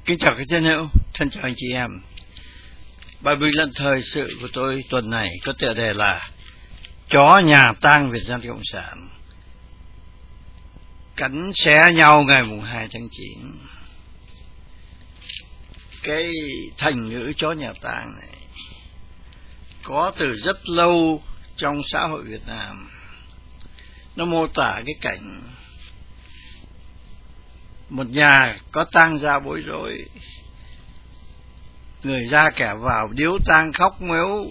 Kính chào các chiến hữu, thân chào anh chị em. Bài bình luận thời sự của tôi tuần này có tựa đề là Chó nhà tang Việt Nam Cộng sản cắn xé nhau ngày mùng 2 tháng 9. Cái thành ngữ chó nhà tang này có từ rất lâu trong xã hội Việt Nam. Nó mô tả cái cảnh một nhà có tang gia bối rối, người ra kẻ vào điếu tang khóc mếu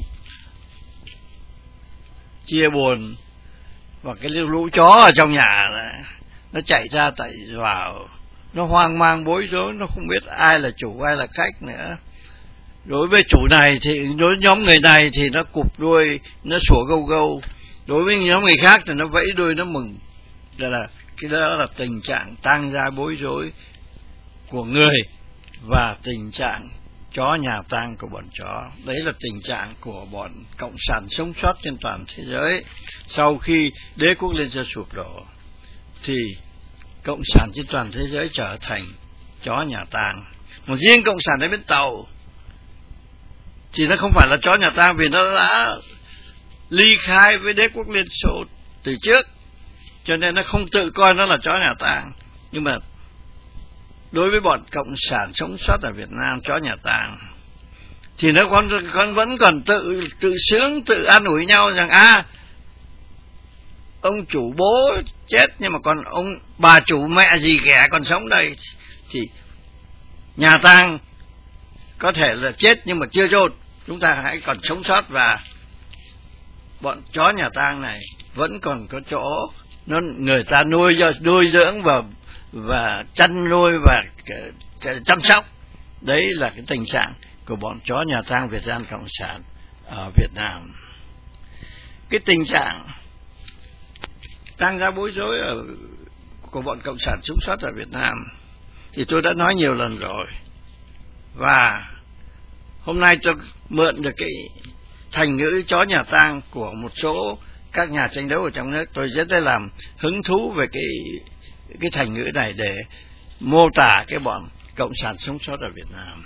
chia buồn, và cái lũ chó ở trong nhà này, nó chạy ra chạy vào, nó hoang mang bối rối, nó không biết ai là chủ ai là khách nữa. Đối với chủ này thì đối với nhóm người này thì nó cụp đuôi, nó sủa gâu gâu, đối với nhóm người khác thì nó vẫy đuôi, nó mừng. Cái đó là tình trạng tang gia bối rối của người và tình trạng chó nhà tang của bọn chó. Đấy là tình trạng của bọn cộng sản sống sót trên toàn thế giới. Sau khi đế quốc Liên Xô sụp đổ thì cộng sản trên toàn thế giới trở thành chó nhà tang. Một riêng cộng sản ở bên Tàu thì nó không phải là chó nhà tang, vì nó đã ly khai với đế quốc Liên Xô từ trước, cho nên nó không tự coi nó là chó nhà tang. Nhưng mà đối với bọn cộng sản sống sót ở Việt Nam, chó nhà tang thì nó vẫn còn tự sướng, tự an ủi nhau rằng ông chủ bố chết, nhưng mà còn bà chủ mẹ gì ghẻ còn sống đây, thì nhà tang có thể là chết nhưng mà chưa chôn, chúng ta hãy còn sống sót. Và bọn chó nhà tang này vẫn còn có chỗ người ta nuôi dưỡng và chăn nuôi và chăm sóc. Đấy là cái tình trạng của bọn chó nhà tang Việt Nam Cộng sản ở Việt Nam. Cái tình trạng tang gia bối rối của bọn cộng sản sống sót ở Việt Nam thì tôi đã nói nhiều lần rồi, và hôm nay tôi mượn được cái thành ngữ chó nhà tang của một số các nhà tranh đấu ở trong nước. Tôi rất là làm hứng thú về cái thành ngữ này để mô tả cái bọn cộng sản sống sót ở Việt Nam.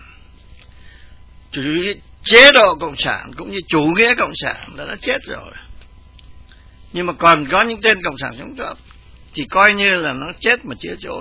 Chế độ cộng sản cũng như chủ nghĩa cộng sản đã chết rồi, nhưng mà còn có những tên cộng sản sống sót thì coi như là nó chết mà chưa chôn.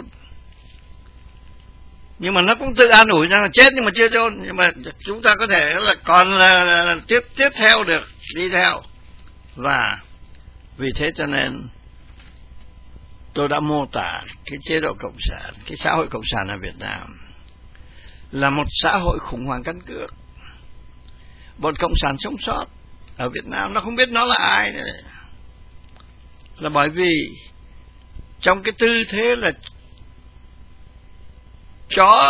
Nhưng mà nó cũng tự an ủi rằng là chết nhưng mà chưa chôn, nhưng mà chúng ta có thể là còn là tiếp theo được, đi theo. Và vì thế cho nên tôi đã mô tả cái chế độ cộng sản, cái xã hội cộng sản ở Việt Nam là một xã hội khủng hoảng căn cước. Bọn cộng sản sống sót ở Việt Nam nó không biết nó là ai nữa, là bởi vì trong cái tư thế là chó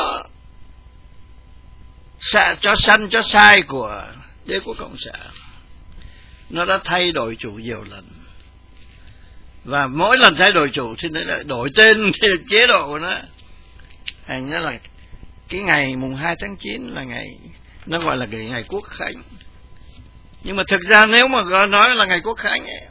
săn chó sai của đế quốc cộng sản, nó đã thay đổi chủ nhiều lần, và mỗi lần thay đổi chủ thì nó lại đổi tên chế độ của nó. Thành ra là cái ngày mùng 2 tháng 9 là ngày, nó gọi là cái ngày Quốc Khánh. Nhưng mà thực ra nếu mà nói là ngày Quốc Khánh ấy,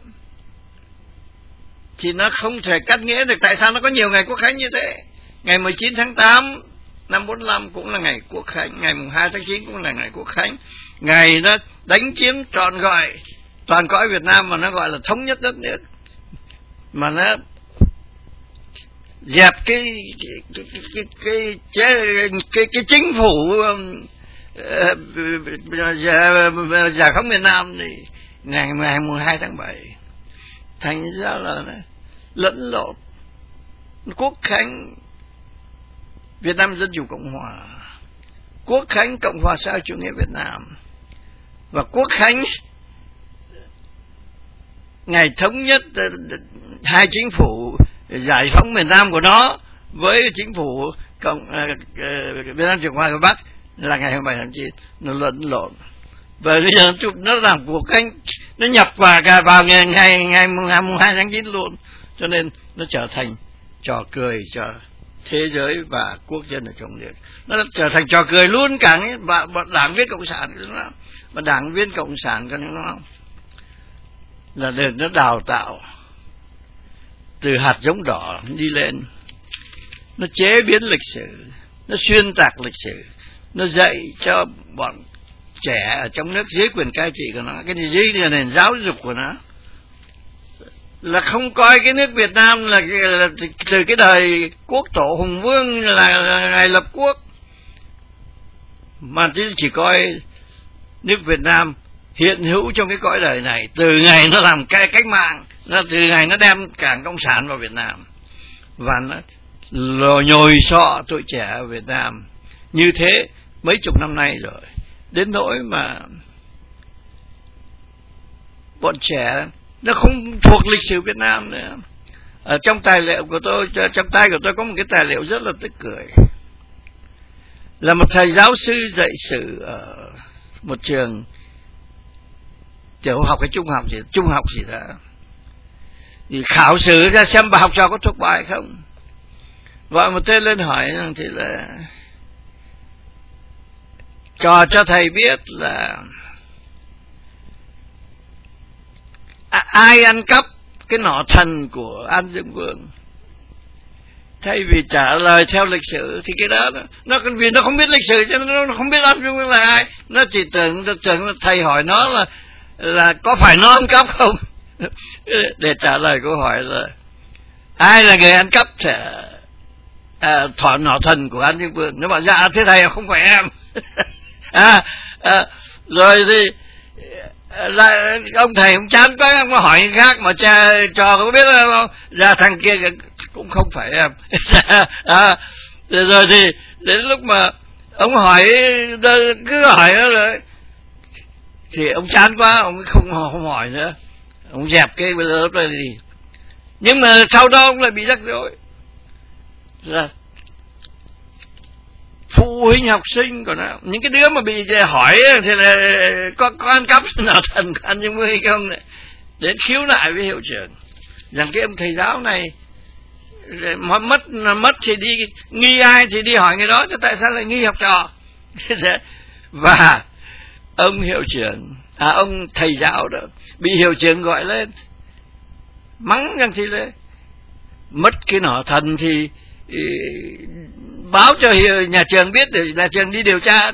thì nó không thể cắt nghĩa được tại sao nó có nhiều ngày Quốc Khánh như thế. Ngày 19 tháng 8 năm 45 cũng là ngày Quốc Khánh, ngày mùng 2 tháng 9 cũng là ngày Quốc Khánh. Ngày nó đánh chiếm trọn gọi toàn cõi Việt Nam, mà nó gọi là thống nhất đất nước, mà nó dẹp cái chính phủ giải phóng miền Nam thì ngày 2 tháng 7. Thành ra là lẫn lộn Quốc Khánh Việt Nam Dân Chủ Cộng Hòa, Quốc Khánh Cộng hòa xã hội chủ nghĩa Việt Nam, và Quốc Khánh ngày thống nhất hai chính phủ giải phóng miền Nam của nó với chính phủ Việt Nam Cộng hòa của Bắc là ngày 27 tháng 9. Nó lẫn lộn, và bây giờ nó làm Quốc Khánh, nó nhập vào ngày mùng 2 tháng 9 luôn, cho nên nó trở thành trò cười cho thế giới và quốc dân ở trong nước. Nó trở thành trò cười luôn cả đảng viên cộng sản, mà đảng viên cộng sản của nó là để nó đào tạo từ hạt giống đỏ đi lên, nó chế biến lịch sử, nó xuyên tạc lịch sử, nó dạy cho bọn trẻ ở trong nước dưới quyền cai trị của nó, cái gì dưới nền giáo dục của nó, là không coi cái nước Việt Nam là từ cái đời quốc tổ Hùng Vương là ngày lập quốc, mà chỉ coi nước Việt Nam hiện hữu trong cái cõi đời này từ ngày nó làm cách mạng, từ ngày nó đem Đảng Cộng sản vào Việt Nam, và nó nhồi sọ tụi trẻ ở Việt Nam như thế mấy chục năm nay rồi, đến nỗi mà bọn trẻ nó không thuộc lịch sử Việt Nam nữa. Ở trong tài liệu của tôi, trong tay của tôi có một cái tài liệu rất là tức cười, là một thầy giáo sư dạy sử ở một trường tiểu học hay trung học gì đó, thì khảo sử ra xem bà học trò có thuộc bài không. Gọi một tên lên hỏi rằng thì là trò cho thầy biết là ai ăn cắp cái nỏ thần của An Dương Vương. Thay vì trả lời theo lịch sử thì cái đó nó vì nó không biết lịch sử cho nên nó không biết An Dương Vương là ai, nó chỉ tưởng thầy hỏi nó là có phải nó ăn cắp không. Để trả lời câu hỏi là ai là người ăn cắp thỏ nỏ thần của An Dương Vương, nó bảo dạ thế thầy không phải em. Rồi thì là ông thầy cũng chán quá, ông có hỏi người khác mà trò có biết không, ra thằng kia cũng không phải em. Rồi thì đến lúc mà ông hỏi, cứ hỏi đó rồi thì ông chán quá, ông không hỏi nữa, ông dẹp cái lớp này đi. Nhưng mà sau đó ông lại bị rắc rối là phụ huynh học sinh của nó, những cái đứa mà bị hỏi thì là có ăn cắp nào thần của An Dương Vương hay không này, đến khiếu nại với hiệu trưởng rằng cái ông thầy giáo này mất thì đi nghi ai thì đi hỏi người đó, chứ tại sao lại nghi học trò. Và ông hiệu trưởng ông thầy giáo đó bị hiệu trưởng gọi lên mắng rằng thì là mất cái nỏ thần thì báo cho nhà trường biết để nhà trường đi điều tra.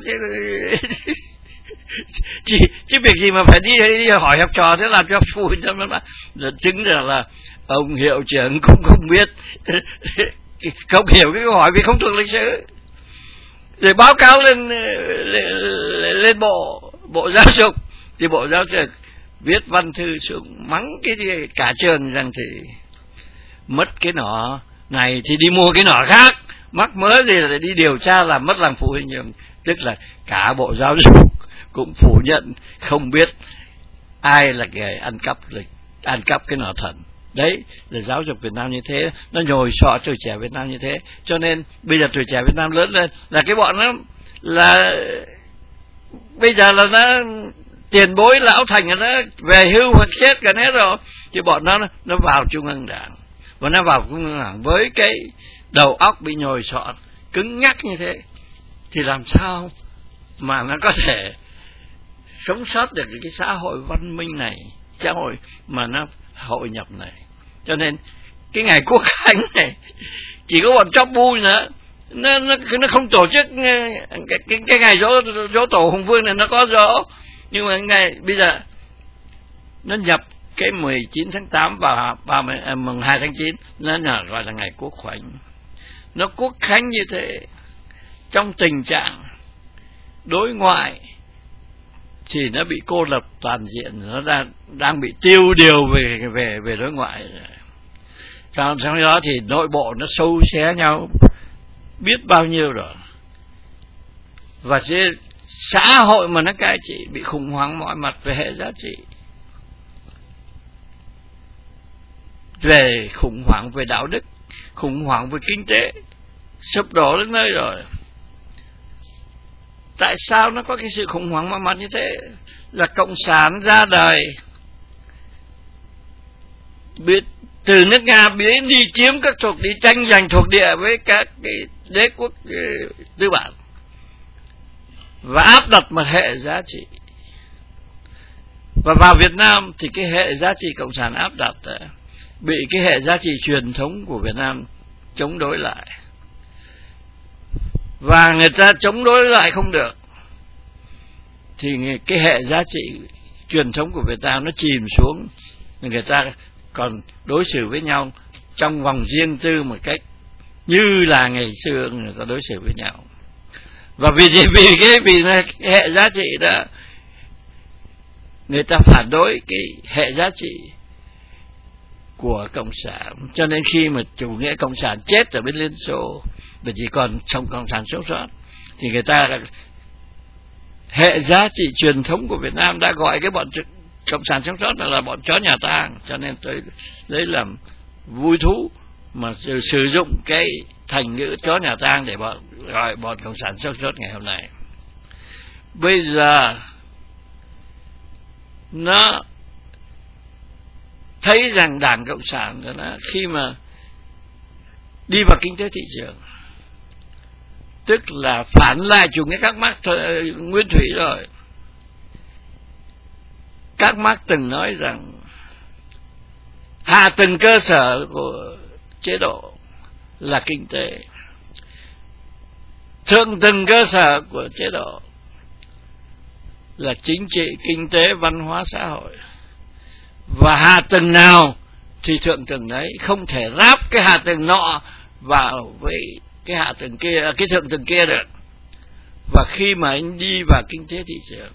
Chứ việc gì mà phải đi hỏi học trò, thế làm cho phụ huynh nó chứng là ông hiệu trưởng cũng không biết, không hiểu cái câu hỏi vì không thuộc lịch sử, rồi báo cáo lên bộ giáo dục, thì bộ giáo dục viết văn thư xuống mắng cái cả trường rằng thì mất cái nỏ này thì đi mua cái nỏ khác, mắc mớ gì là đi điều tra làm mất lòng phụ huynh trường. Tức là cả bộ giáo dục cũng phủ nhận không biết ai là người ăn cắp cái nỏ thần. Đấy là giáo dục Việt Nam như thế, nó nhồi sọ tuổi trẻ Việt Nam như thế. Cho nên bây giờ tuổi trẻ Việt Nam lớn lên là cái bọn nó là bây giờ là nó tiền bối lão thành, nó về hưu hoặc chết cả hết rồi, thì bọn nó vào Trung ương Đảng, và nó vào Trung ương Đảng với cái đầu óc bị nhồi sọ cứng nhắc như thế, thì làm sao mà nó có thể sống sót được cái xã hội văn minh này, xã hội mà nó hội nhập này. Cho nên cái ngày Quốc Khánh này chỉ có bọn chóp bu nữa, nó không tổ chức cái ngày dỗ tổ Hùng Vương này, nó có dỗ, nhưng mà ngày bây giờ nó nhập cái 19 tháng 8 và mùng 2 tháng 9 nó gọi là ngày Quốc Khánh. Nó Quốc Khánh như thế trong tình trạng đối ngoại thì nó bị cô lập toàn diện, nó đang bị tiêu điều về đối ngoại. Trong đó thì nội bộ nó sâu xé nhau biết bao nhiêu rồi, và xã hội mà nó cai trị bị khủng hoảng mọi mặt về hệ giá trị, về khủng hoảng về đạo đức, khủng hoảng về kinh tế, sụp đổ đến nơi rồi. Tại sao nó có cái sự khủng hoảng mọi mặt như thế? Là cộng sản ra đời từ nước Nga biến đi chiếm các thuộc địa, tranh giành thuộc địa với các cái đế quốc tư bản, và áp đặt một hệ giá trị. Và vào Việt Nam thì cái hệ giá trị cộng sản áp đặt bị cái hệ giá trị truyền thống của Việt Nam chống đối lại. và người ta chống đối lại không được, thì cái hệ giá trị truyền thống của Việt Nam nó chìm xuống. Người ta còn đối xử với nhau trong vòng riêng tư một cách như là ngày xưa người ta đối xử với nhau. Và vì hệ giá trị đó, người ta phản đối cái hệ giá trị của Cộng sản. Cho nên khi mà chủ nghĩa Cộng sản chết ở bên Liên Xô và chỉ còn trong Cộng sản sống sót, thì người ta hệ giá trị truyền thống của Việt Nam đã gọi cái bọn Cộng sản sống sót là bọn chó nhà tang. Cho nên tôi lấy làm vui thú mà sử dụng cái thành ngữ chó nhà tang để gọi bọn Cộng sản sống sót ngày hôm nay. Bây giờ nó thấy rằng Đảng Cộng sản đó, khi mà đi vào kinh tế thị trường, tức là phản lại chủ nghĩa các Mác nguyên thủy rồi. Các Mác từng nói rằng hạ tầng cơ sở của chế độ là kinh tế, thượng tầng cơ sở của chế độ là chính trị, kinh tế, văn hóa, xã hội. Và hạ tầng nào thì thượng tầng đấy, không thể ráp cái hạ tầng nọ vào với cái hạ tầng kia, cái thượng tầng kia được. Và khi mà anh đi vào kinh tế thị trường,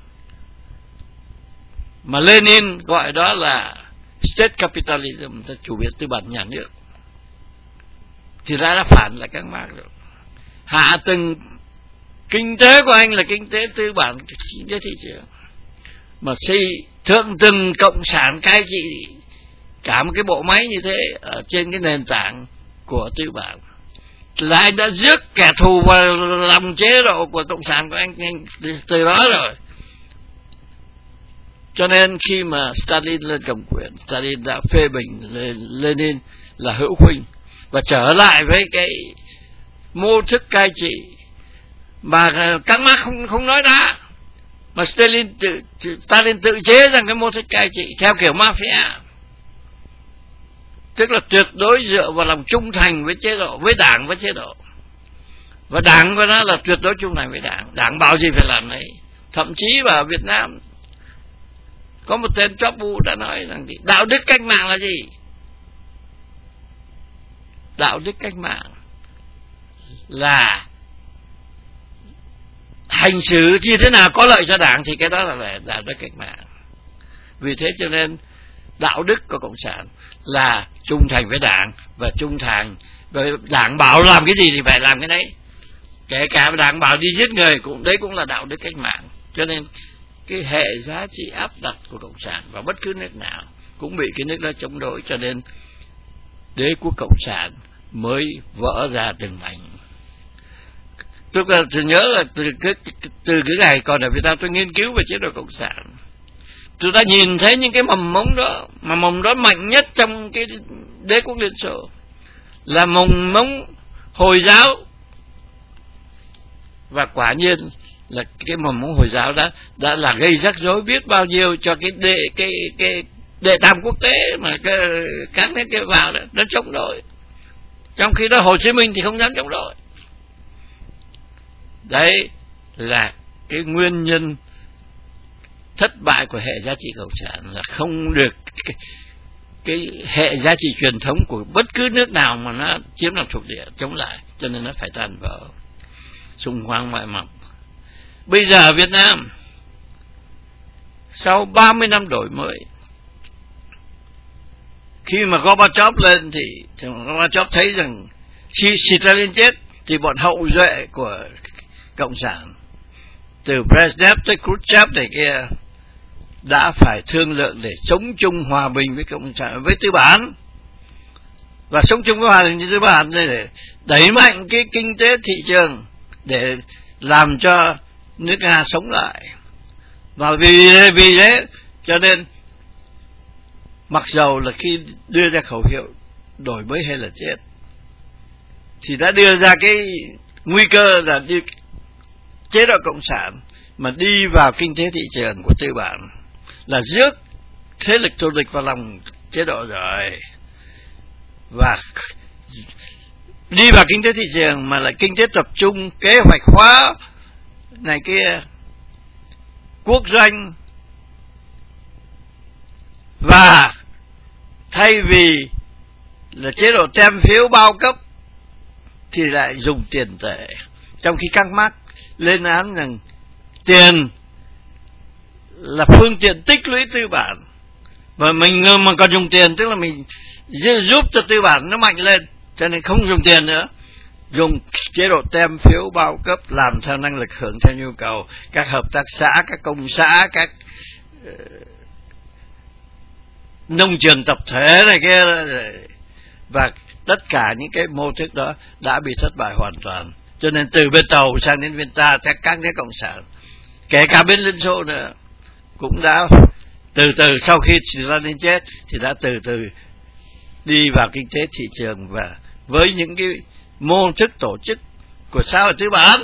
mà Lenin gọi đó là state capitalism, chủ nghĩa tư bản nhà nước, thì đã phản lại các Mác rồi. Hạ tầng kinh tế của anh là kinh tế tư bản, kinh tế thị trường, mà thượng tầng cộng sản cai trị cả một cái bộ máy như thế ở trên cái nền tảng của tư bản, là anh đã rước kẻ thù vào lòng chế độ của cộng sản của anh từ đó rồi. Cho nên khi mà Stalin lên cầm quyền, Stalin đã phê bình Lenin là hữu huynh và trở lại với cái mô thức cai trị mà các Mác không nói ra, mà Stalin tự chế rằng cái mô thức cai trị theo kiểu mafia, tức là tuyệt đối dựa vào lòng trung thành với chế độ, với Đảng, với chế độ. Và Đảng của nó là tuyệt đối trung thành với Đảng, Đảng bảo gì phải làm đấy. Thậm chí vào Việt Nam có một tên chóp bu đã nói rằng đạo đức cách mạng là gì? Đạo đức cách mạng là hành xử như thế nào có lợi cho Đảng, thì cái đó là đạo đức cách mạng. Vì thế cho nên đạo đức của Cộng sản là trung thành với Đảng, và trung thành với Đảng bảo làm cái gì thì phải làm cái đấy, kể cả Đảng bảo đi giết người cũng là đạo đức cách mạng. Cho nên cái hệ giá trị áp đặt của Cộng sản vào bất cứ nước nào cũng bị cái nước đó chống đối, cho nên đế quốc Cộng sản mới vỡ ra từng mảnh. Tôi nhớ là từ cái ngày còn ở Việt Nam tôi nghiên cứu về chế độ Cộng sản, tôi đã nhìn thấy những cái mầm mống đó, mà mầm đó mạnh nhất trong cái đế quốc Liên Xô là mầm mống Hồi giáo. Và quả nhiên là cái mầm mống Hồi giáo đã là gây rắc rối biết bao nhiêu cho cái đệ tam quốc tế mà các nước kia vào đó, nó chống đối. Trong khi đó Hồ Chí Minh thì không dám chống đối. Đấy là cái nguyên nhân thất bại của hệ giá trị Cộng sản, là không được cái hệ giá trị truyền thống của bất cứ nước nào mà nó chiếm làm thuộc địa chống lại, cho nên nó phải tan vỡ, xung hoang mại mọc. Bây giờ ở Việt Nam sau 30 năm đổi mới, khi mà Gorbachev lên thì Gorbachev thấy rằng khi Stalin chết thì bọn hậu duệ của Cộng sản từ Brezhnev tới Khrushchev này kia đã phải thương lượng để sống chung hòa bình với Cộng sản, với tư bản, và sống chung với hòa bình với tư bản để đẩy mạnh cái kinh tế thị trường để làm cho nước Nga sống lại. Và vì thế cho nên mặc dầu là khi đưa ra khẩu hiệu đổi mới hay là chết, thì đã đưa ra cái nguy cơ là đi chế độ Cộng sản mà đi vào kinh tế thị trường của tư bản là rước thế lực thù địch vào lòng chế độ rồi. Và đi vào kinh tế thị trường mà lại kinh tế tập trung, kế hoạch hóa này kia, quốc doanh, và thay vì là chế độ tem phiếu bao cấp thì lại dùng tiền tệ, trong khi các Marx lên án rằng tiền là phương tiện tích lũy tư bản, và mình mà còn dùng tiền tức là mình giúp cho tư bản nó mạnh lên, cho nên không dùng tiền nữa, dùng chế độ tem phiếu bao cấp, làm theo năng lực, hưởng theo nhu cầu, các hợp tác xã, các công xã, các nông trường tập thể này kia, và tất cả những cái mô thức đó đã bị thất bại hoàn toàn. Cho nên từ bên Tàu sang đến bên ta, các nước cộng sản, kể cả bên Liên Xô nữa, cũng đã từ từ, sau khi Stalin chết thì đã từ từ đi vào kinh tế thị trường, và với những cái mô thức tổ chức của xã hội tư bản,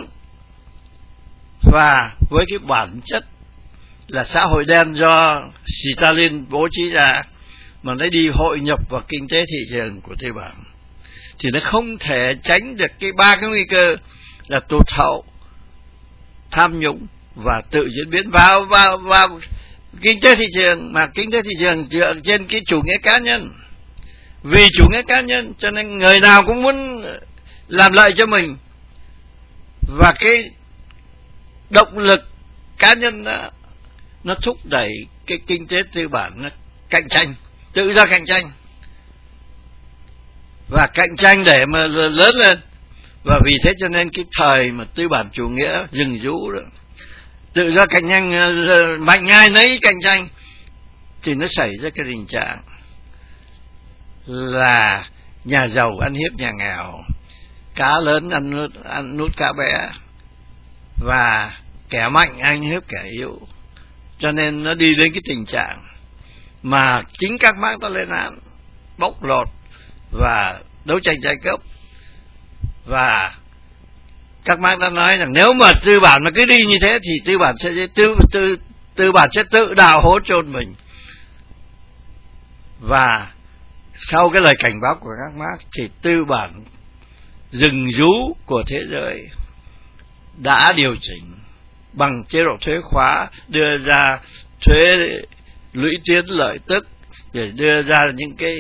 và với cái bản chất là xã hội đen do Stalin bố trí ra, mà nó đi hội nhập vào kinh tế thị trường của tư bản, thì nó không thể tránh được cái ba cái nguy cơ là tụt hậu, tham nhũng và tự diễn biến vào kinh tế thị trường. Mà kinh tế thị trường dựa trên cái chủ nghĩa cá nhân, vì chủ nghĩa cá nhân cho nên người nào cũng muốn làm lợi cho mình, và cái động lực cá nhân đó nó thúc đẩy cái kinh tế tư bản nó cạnh tranh, tự do cạnh tranh, và cạnh tranh để mà lớn lên. Và vì thế cho nên cái thời mà tư bản chủ nghĩa rừng rú đó, tự do cạnh tranh, mạnh ai nấy cạnh tranh, thì nó xảy ra cái tình trạng là nhà giàu ăn hiếp nhà nghèo, cá lớn ăn nút cá bé, và kẻ mạnh ăn hiếp kẻ yếu. Cho nên nó đi đến cái tình trạng mà chính các Marx đã lên án, bóc lột và đấu tranh giai cấp. Và các Marx đã nói rằng nếu mà tư bản mà cứ đi như thế thì tư bản sẽ tự đào hố chôn mình. Và sau cái lời cảnh báo của các Marx thì tư bản rừng rú của thế giới đã điều chỉnh bằng chế độ thuế khóa, đưa ra thuế lũy tiến lợi tức, để đưa ra những cái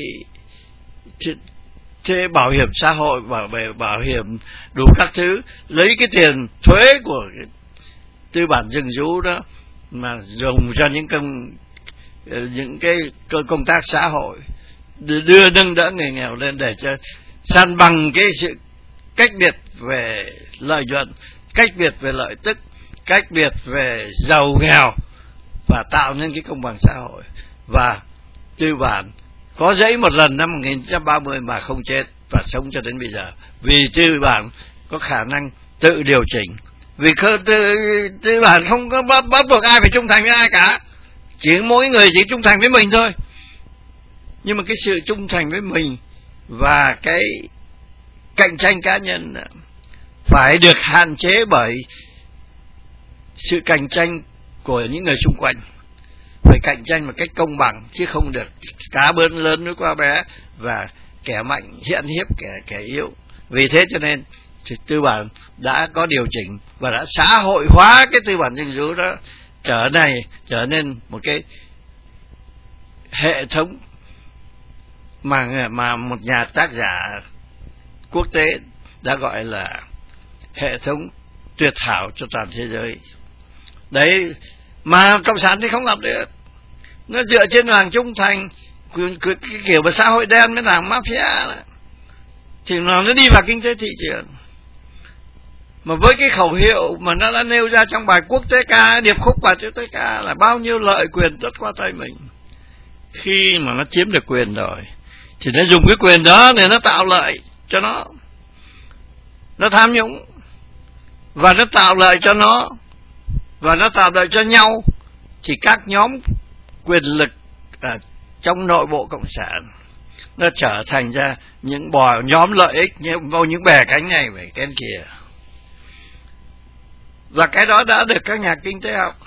thuế bảo hiểm xã hội, bảo hiểm đủ các thứ, lấy cái tiền thuế của cái tư bản rừng rú đó mà dùng cho những cái công tác xã hội, đưa nâng đỡ người nghèo lên, để cho san bằng cái sự cách biệt về lợi nhuận, cách biệt về lợi tức, cách biệt về giàu nghèo, và tạo nên cái công bằng xã hội. Và tư bản có dẫy một lần năm 1930 mà không chết và sống cho đến bây giờ, vì tư bản có khả năng tự điều chỉnh. Vì tư bản không có bắt buộc ai phải trung thành với ai cả, chỉ mỗi người chỉ trung thành với mình thôi. Nhưng mà cái sự trung thành với mình và cái cạnh tranh cá nhân phải được hạn chế bởi sự cạnh tranh của những người xung quanh. Phải cạnh tranh một cách công bằng, chứ không được cá bớn lớn nuốt cá bé, và kẻ mạnh hiện hiếp kẻ yếu. Vì thế cho nên tư bản đã có điều chỉnh và đã xã hội hóa cái tư bản rừng rú đó, trở nên một cái hệ thống mà một nhà tác giả quốc tế đã gọi là hệ thống tuyệt hảo cho toàn thế giới. Đấy, mà cộng sản thì không làm được. Nó dựa trên làng trung thành, cái kiểu mà xã hội đen với làng mafia đó, thì nó đi vào kinh tế thị trường. Mà với cái khẩu hiệu mà nó đã nêu ra trong bài quốc tế ca, điệp khúc bài quốc tế ca là bao nhiêu lợi quyền tất qua tay mình. Khi mà nó chiếm được quyền rồi thì nó dùng cái quyền đó để nó tạo lợi cho nó tham nhũng, và nó tạo lợi cho nó, và nó tạo lợi cho nhau. Thì các nhóm quyền lực trong nội bộ cộng sản nó trở thành ra những nhóm lợi ích, những bè cánh này về cái kia. Và cái đó đã được các nhà kinh tế học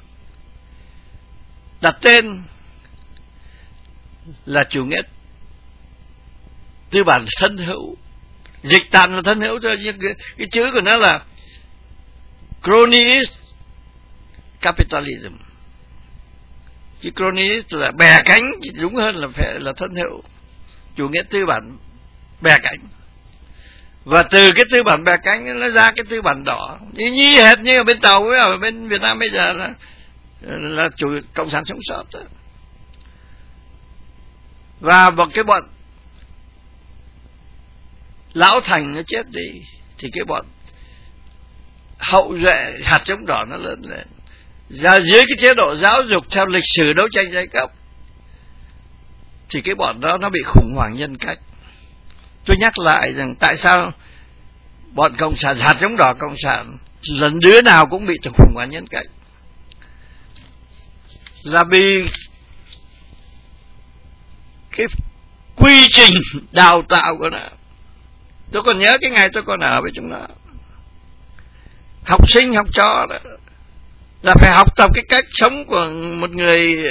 đặt tên là chủ nghĩa tư bản thân hữu. Dịch tạm là thân hữu thôi, nhưng cái chữ của nó là cronyist capitalism. Chứ cronyist là bè cánh, đúng hơn là phải là thân hữu, chủ nghĩa tư bản bè cánh. Và từ cái tư bản bè cánh nó ra cái tư bản đỏ, như hệt như ở bên Tàu với ở bên Việt Nam bây giờ là chủ cộng sản sống sót đó. Và một cái bọn lão thành nó chết đi thì cái bọn hậu duệ hạt giống đỏ nó lớn lên. Ra dưới cái chế độ giáo dục theo lịch sử đấu tranh giai cấp thì cái bọn đó nó bị khủng hoảng nhân cách. Tôi nhắc lại rằng tại sao bọn cộng sản, hạt giống đỏ cộng sản lần đứa nào cũng bị khủng hoảng nhân cách, là vì cái quy trình đào tạo của nó. Tôi còn nhớ cái ngày tôi còn ở với chúng nó, học sinh học trò đó là phải học tập cái cách sống của một người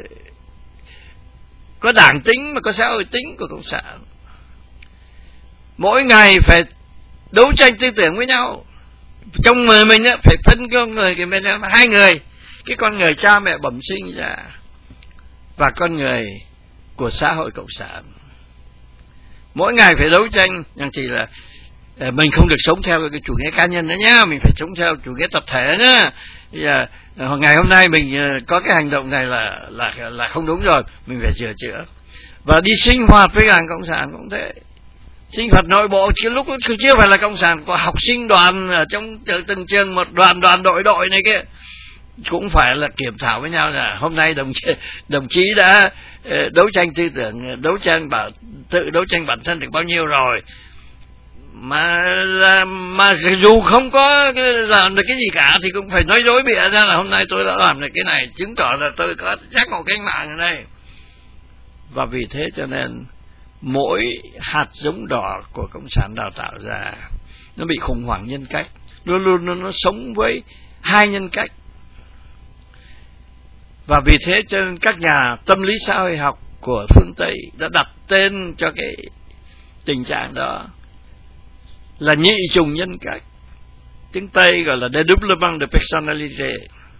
có đảng tính mà có xã hội tính của cộng sản. Mỗi ngày phải đấu tranh tư tưởng với nhau. Trong người mình á phải phân con người cái bên hai người, cái con người cha mẹ bẩm sinh ra và con người của xã hội cộng sản. Mỗi ngày phải đấu tranh, nhưng chỉ là mình không được sống theo cái chủ nghĩa cá nhân nữa nhá, mình phải sống theo chủ nghĩa tập thể nữa. Bây giờ ngày hôm nay mình có cái hành động này là không đúng rồi, mình phải sửa chữa. Và đi sinh hoạt với đảng cộng sản cũng thế, sinh hoạt nội bộ. Cái lúc chưa phải là cộng sản, có học sinh đoàn ở trong từng trường, một đoàn đội này kia, cũng phải là kiểm thảo với nhau là hôm nay đồng chí đã đấu tranh tư tưởng, tự đấu tranh bản thân được bao nhiêu rồi, mà dù không có làm được cái gì cả thì cũng phải nói dối bịa ra là hôm nay tôi đã làm được cái này, chứng tỏ là tôi có giác ngộ cách mạng ở đây. Và vì thế cho nên mỗi hạt giống đỏ của cộng sản đào tạo ra nó bị khủng hoảng nhân cách, luôn luôn nó sống với hai nhân cách. Và vì thế cho nên các nhà tâm lý xã hội học của phương Tây đã đặt tên cho cái tình trạng đó là nhị trùng nhân cách. Tiếng Tây gọi là dédoublement de personnalité.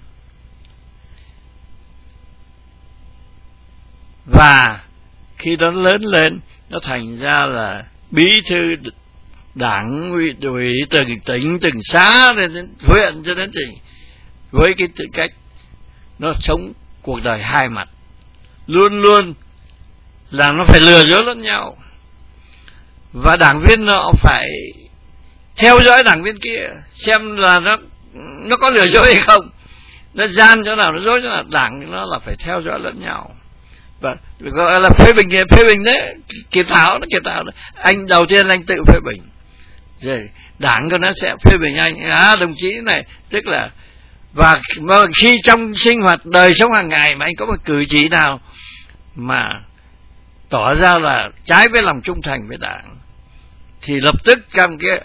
Và khi đó lớn lên, nó thành ra là bí thư đảng ủy từng tỉnh, từng xã, đến huyện cho đến tỉnh, với cái tư cách nó sống cuộc đời hai mặt, luôn luôn là nó phải lừa dối lẫn nhau. Và đảng viên nó phải theo dõi đảng viên kia xem là nó có lừa dối hay không, nó gian chỗ nào, nó dối chỗ nào. Đảng nó là phải theo dõi lẫn nhau và gọi là phê bình đấy, kiểm thảo đấy. Anh đầu tiên anh tự phê bình rồi đảng của nó sẽ phê bình anh, đồng chí này, tức là. Và khi trong sinh hoạt đời sống hàng ngày mà anh có một cử chỉ nào mà tỏ ra là trái với lòng trung thành với đảng thì lập tức trong cái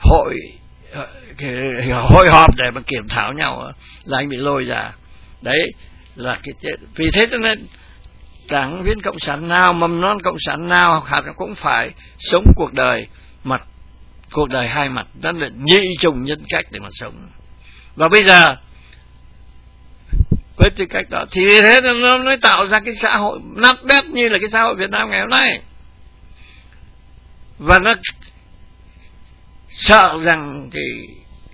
hội họp để mà kiểm thảo nhau là anh bị lôi ra. Đấy là cái. Vì thế cho nên đảng viên cộng sản nào, mầm non cộng sản nào cũng phải sống cuộc đời hai mặt, đó là nhị trùng nhân cách để mà sống. Và bây giờ với tư cách đó thì thế nó mới tạo ra cái xã hội nát bét như là cái xã hội Việt Nam ngày hôm nay. Và nó sợ rằng thì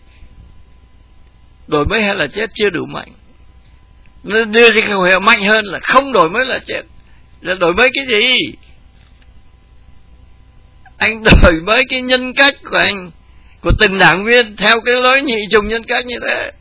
đổi mới hay là chết chưa đủ mạnh, nó đưa ra khẩu hiệu mạnh hơn là không đổi mới là chết. Là đổi mới cái gì? Anh đổi mới cái nhân cách của anh, của từng đảng viên theo cái lối nhị trùng nhân cách như thế.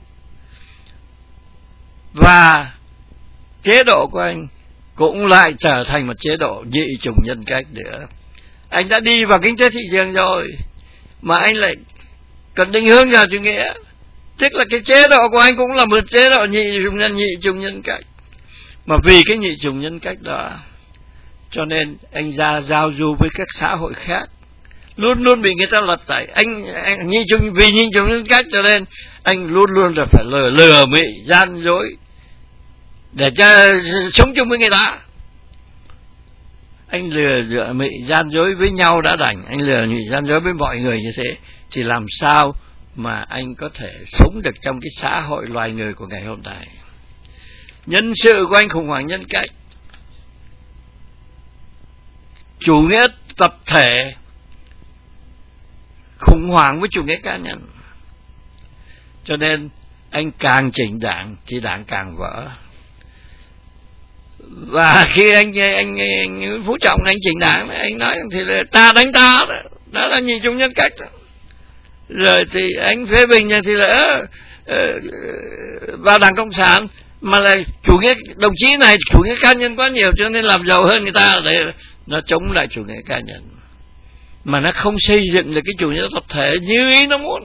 Và chế độ của anh cũng lại trở thành một chế độ nhị trùng nhân cách nữa. Anh đã đi vào kinh tế thị trường rồi mà anh lại cần định hướng vào chủ nghĩa, tức là cái chế độ của anh cũng là một chế độ nhị trùng nhân cách. Mà vì cái nhị trùng nhân cách đó cho nên anh ra giao du với các xã hội khác luôn luôn bị người ta lật tẩy. Anh vì nhị trùng nhân cách cho nên anh luôn luôn là phải lừa mị, gian dối để cho sống chung với người ta. anh lừa mị gian dối với nhau đã đành, anh lừa mị gian dối với mọi người như thế, thì làm sao mà anh có thể sống được trong cái xã hội loài người của ngày hôm nay? Nhân sự của anh khủng hoảng nhân cách, chủ nghĩa tập thể khủng hoảng với chủ nghĩa cá nhân. Cho nên anh càng chỉnh đảng thì đảng càng vỡ. Và khi anh Phú Trọng anh chỉnh đảng, anh nói thì là ta đánh ta, đó là nhìn chung nhân cách đó. Rồi thì anh phê bình thì là vào Đảng Cộng sản mà là chủ nghĩa đồng chí này chủ nghĩa cá nhân quá nhiều cho nên làm giàu hơn người ta, để nó chống lại chủ nghĩa cá nhân, mà nó không xây dựng được cái chủ nghĩa tập thể như ý nó muốn.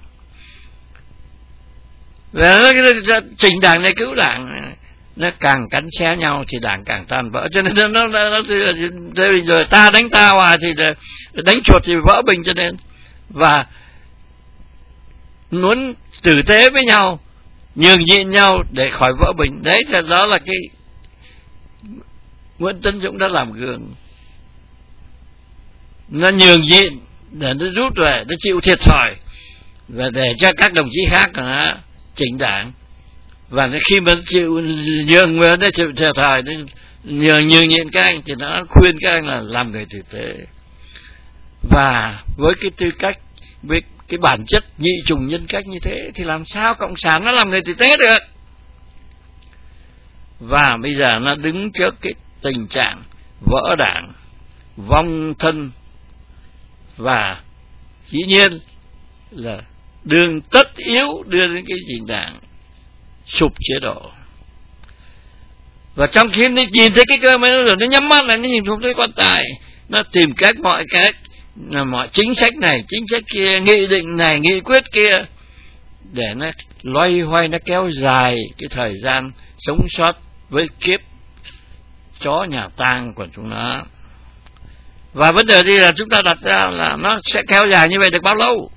Và nó chỉnh đảng này cứu đảng, nó càng cắn xé nhau thì đảng càng tan vỡ. Cho nên nó rồi ta đánh ta hòa thì đánh chuột thì vỡ bình. Cho nên và muốn tử tế với nhau, nhường nhịn nhau để khỏi vỡ bình. Đấy là đó là cái Nguyễn Tấn Dũng đã làm gương. Nó nhường nhịn để nó rút về, nó chịu thiệt thòi, và để cho các đồng chí khác nó chỉnh đảng. Và khi mà chịu nhường người nó chịu thiệt thòi, nó nhường nhịn các anh, thì nó khuyên các anh là làm người tử tế. Và với cái tư cách, với cái bản chất nhị trùng nhân cách như thế, thì làm sao cộng sản nó làm người tử tế được? Và bây giờ nó đứng trước cái tình trạng vỡ đảng, vong thân, và dĩ nhiên là đường tất yếu đưa đến cái chỉnh đảng sụp chế độ. Và trong khi nó nhìn thấy cái cơ mới rồi nó nhắm mắt lại, nó nhìn không thấy quan tài, nó tìm cách mọi cách, là mọi chính sách này chính sách kia, nghị định này nghị quyết kia, để nó loay hoay, nó kéo dài cái thời gian sống sót với kiếp chó nhà tang của chúng nó. Và vấn đề đi là chúng ta đặt ra là nó sẽ kéo dài như vậy được bao lâu?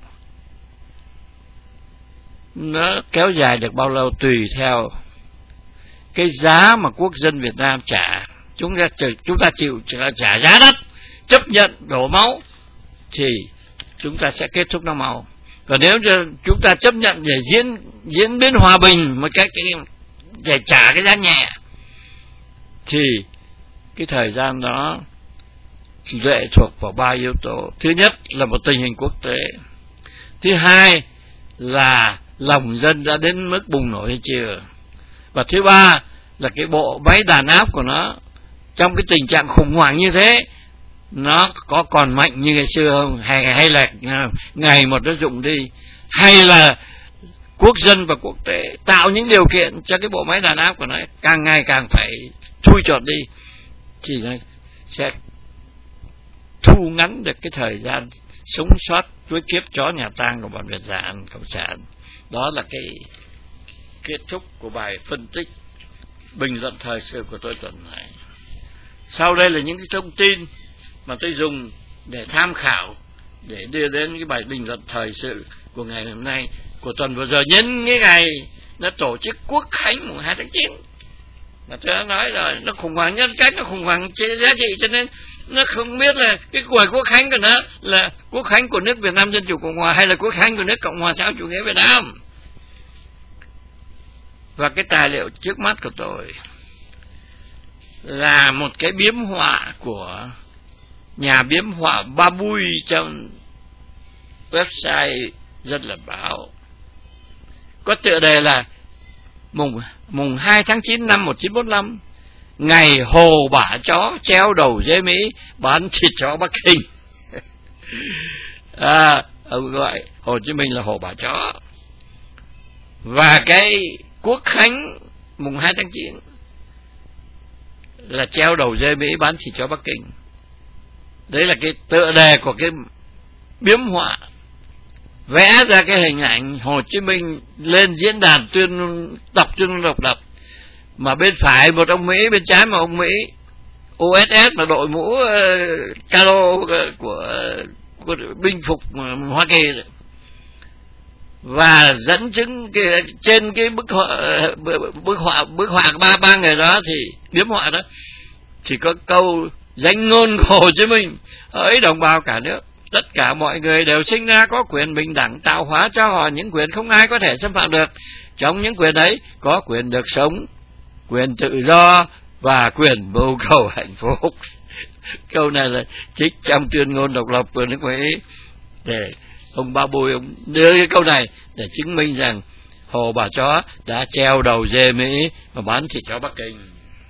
Nó kéo dài được bao lâu tùy theo cái giá mà quốc dân Việt Nam trả. Chúng ta chịu trả giá đắt, chấp nhận đổ máu, thì chúng ta sẽ kết thúc nó mau. Còn nếu chúng ta chấp nhận để diễn biến hòa bình một cách để trả cái giá nhẹ, thì cái thời gian đó lệ thuộc vào ba yếu tố. Thứ nhất là một tình hình quốc tế, thứ hai là lòng dân đã đến mức bùng nổ hay chưa, và thứ ba là cái bộ máy đàn áp của nó trong cái tình trạng khủng hoảng như thế, nó có còn mạnh như ngày xưa không, hay là ngày một nó rụng đi, hay là quốc dân và quốc tế tạo những điều kiện cho cái bộ máy đàn áp của nó càng ngày càng phải thui chột đi, thì nó sẽ thu ngắn được cái thời gian sống sót với kiếp chó nhà tang của bọn Việt Giản Cộng sản. Đó là cái kết thúc của bài phân tích bình luận thời sự của tôi tuần này. Sau đây là những cái thông tin mà tôi dùng để tham khảo, để đưa đến cái bài bình luận thời sự của ngày hôm nay, của tuần vừa rồi, nhân cái ngày nó tổ chức Quốc khánh mùng 2 tháng 9. Mà tôi đã nói rồi, nó khủng hoảng nhân cách, nó khủng hoảng giá trị, cho nên nó không biết là cái buổi Quốc khánh của nó là Quốc khánh của nước Việt Nam Dân Chủ Cộng Hòa hay là Quốc khánh của nước Cộng Hòa xã hội chủ nghĩa Việt Nam. Và cái tài liệu trước mắt của tôi là một cái biếm họa của nhà biếm họa Babui trong website Dân Lập Báo, có tựa đề là mùng 2 tháng 9 năm 1945, ngày Hồ Bả Chó treo đầu dê Mỹ bán thịt chó Bắc Kinh. Ông gọi Hồ Chí Minh là Hồ Bả Chó. Và cái Quốc khánh mùng 2 tháng 9 là treo đầu dê Mỹ bán thịt chó Bắc Kinh. Đấy là cái tựa đề của cái biếm họa, vẽ ra cái hình ảnh Hồ Chí Minh lên diễn đàn tuyên độc lập, mà bên phải một ông Mỹ, bên trái một ông Mỹ USS mà đội mũ caro của binh phục Hoa Kỳ, và dẫn chứng trên cái bức họa ba người đó, thì biếm họa đó thì có câu danh ngôn của Hồ Chí Minh: hỡi đồng bào cả nước, tất cả mọi người đều sinh ra có quyền bình đẳng, tạo hóa cho họ những quyền không ai có thể xâm phạm được. Trong những quyền ấy có quyền được sống, quyền tự do và quyền mưu cầu hạnh phúc. Câu này là trích trong tuyên ngôn độc lập của nước Mỹ. Để ông Ba Bôi ông đưa cái câu này để chứng minh rằng Hồ Bà Chó đã treo đầu dê Mỹ và bán thịt chó Bắc Kinh.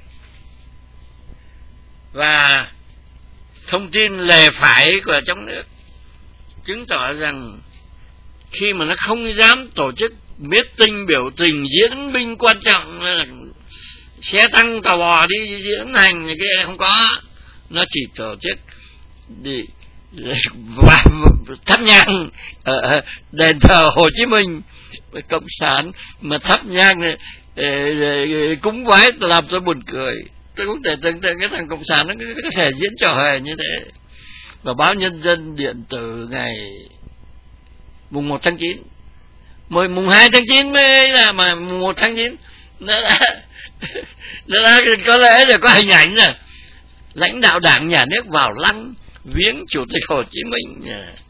Và thông tin lề phải của trong nước chứng tỏ rằng khi mà nó không dám tổ chức meeting, biểu tình, diễn binh quan trọng, xe tăng cò bò đi diễn hành này kia không có, nó chỉ tổ chức đi và thắp nhang ở đền thờ Hồ Chí Minh. Cộng sản mà thắp nhang cúng vái làm tôi buồn cười. Tôi không thể tưởng tượng cái thằng cộng sản nó có thể diễn trò hề như thế. Và báo Nhân dân điện tử ngày mùng 1 tháng 9, mùng 2 tháng 9 mới là, mà mùng 1 tháng 9 nó đã có lẽ là có hình ảnh rồi. Lãnh đạo Đảng nhà nước vào lăng viếng Chủ tịch Hồ Chí Minh,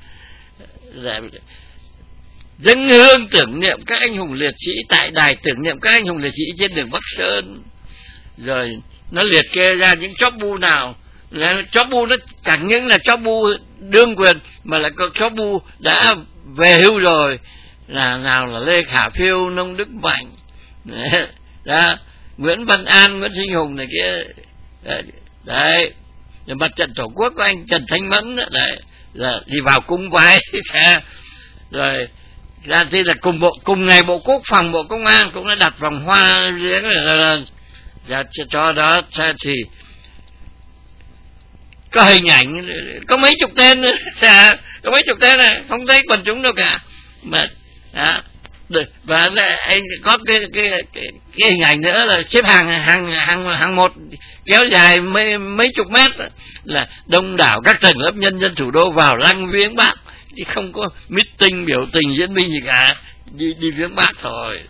dâng hương tưởng niệm các anh hùng liệt sĩ tại đài tưởng niệm các anh hùng liệt sĩ trên đường Bắc Sơn. Rồi nó liệt kê ra những chóp bu nào. Chóp bu nó chẳng những là chóp bu đương quyền mà là có chóp bu đã về hưu rồi, là nào là Lê Khả Phiêu, Nông Đức Mạnh, đó, Nguyễn Văn An, Nguyễn Sinh Hùng này kia đấy. Rồi Mặt trận Tổ quốc của anh Trần Thanh Mẫn đấy, là đi vào cung vái. Rồi ra thì là cùng ngày Bộ Quốc phòng, Bộ Công an cũng đã đặt vòng hoa riêng ra cho đó. Thì có hình ảnh có mấy chục tên nữa, có mấy chục tên này không thấy quần chúng đâu cả mà đó. Và anh có cái hình ảnh nữa là xếp hàng một kéo dài mấy chục mét, là đông đảo các tầng lớp nhân dân thủ đô vào lăng viếng Bác, chứ không có meeting, biểu tình, diễn binh gì cả, đi viếng Bác thôi.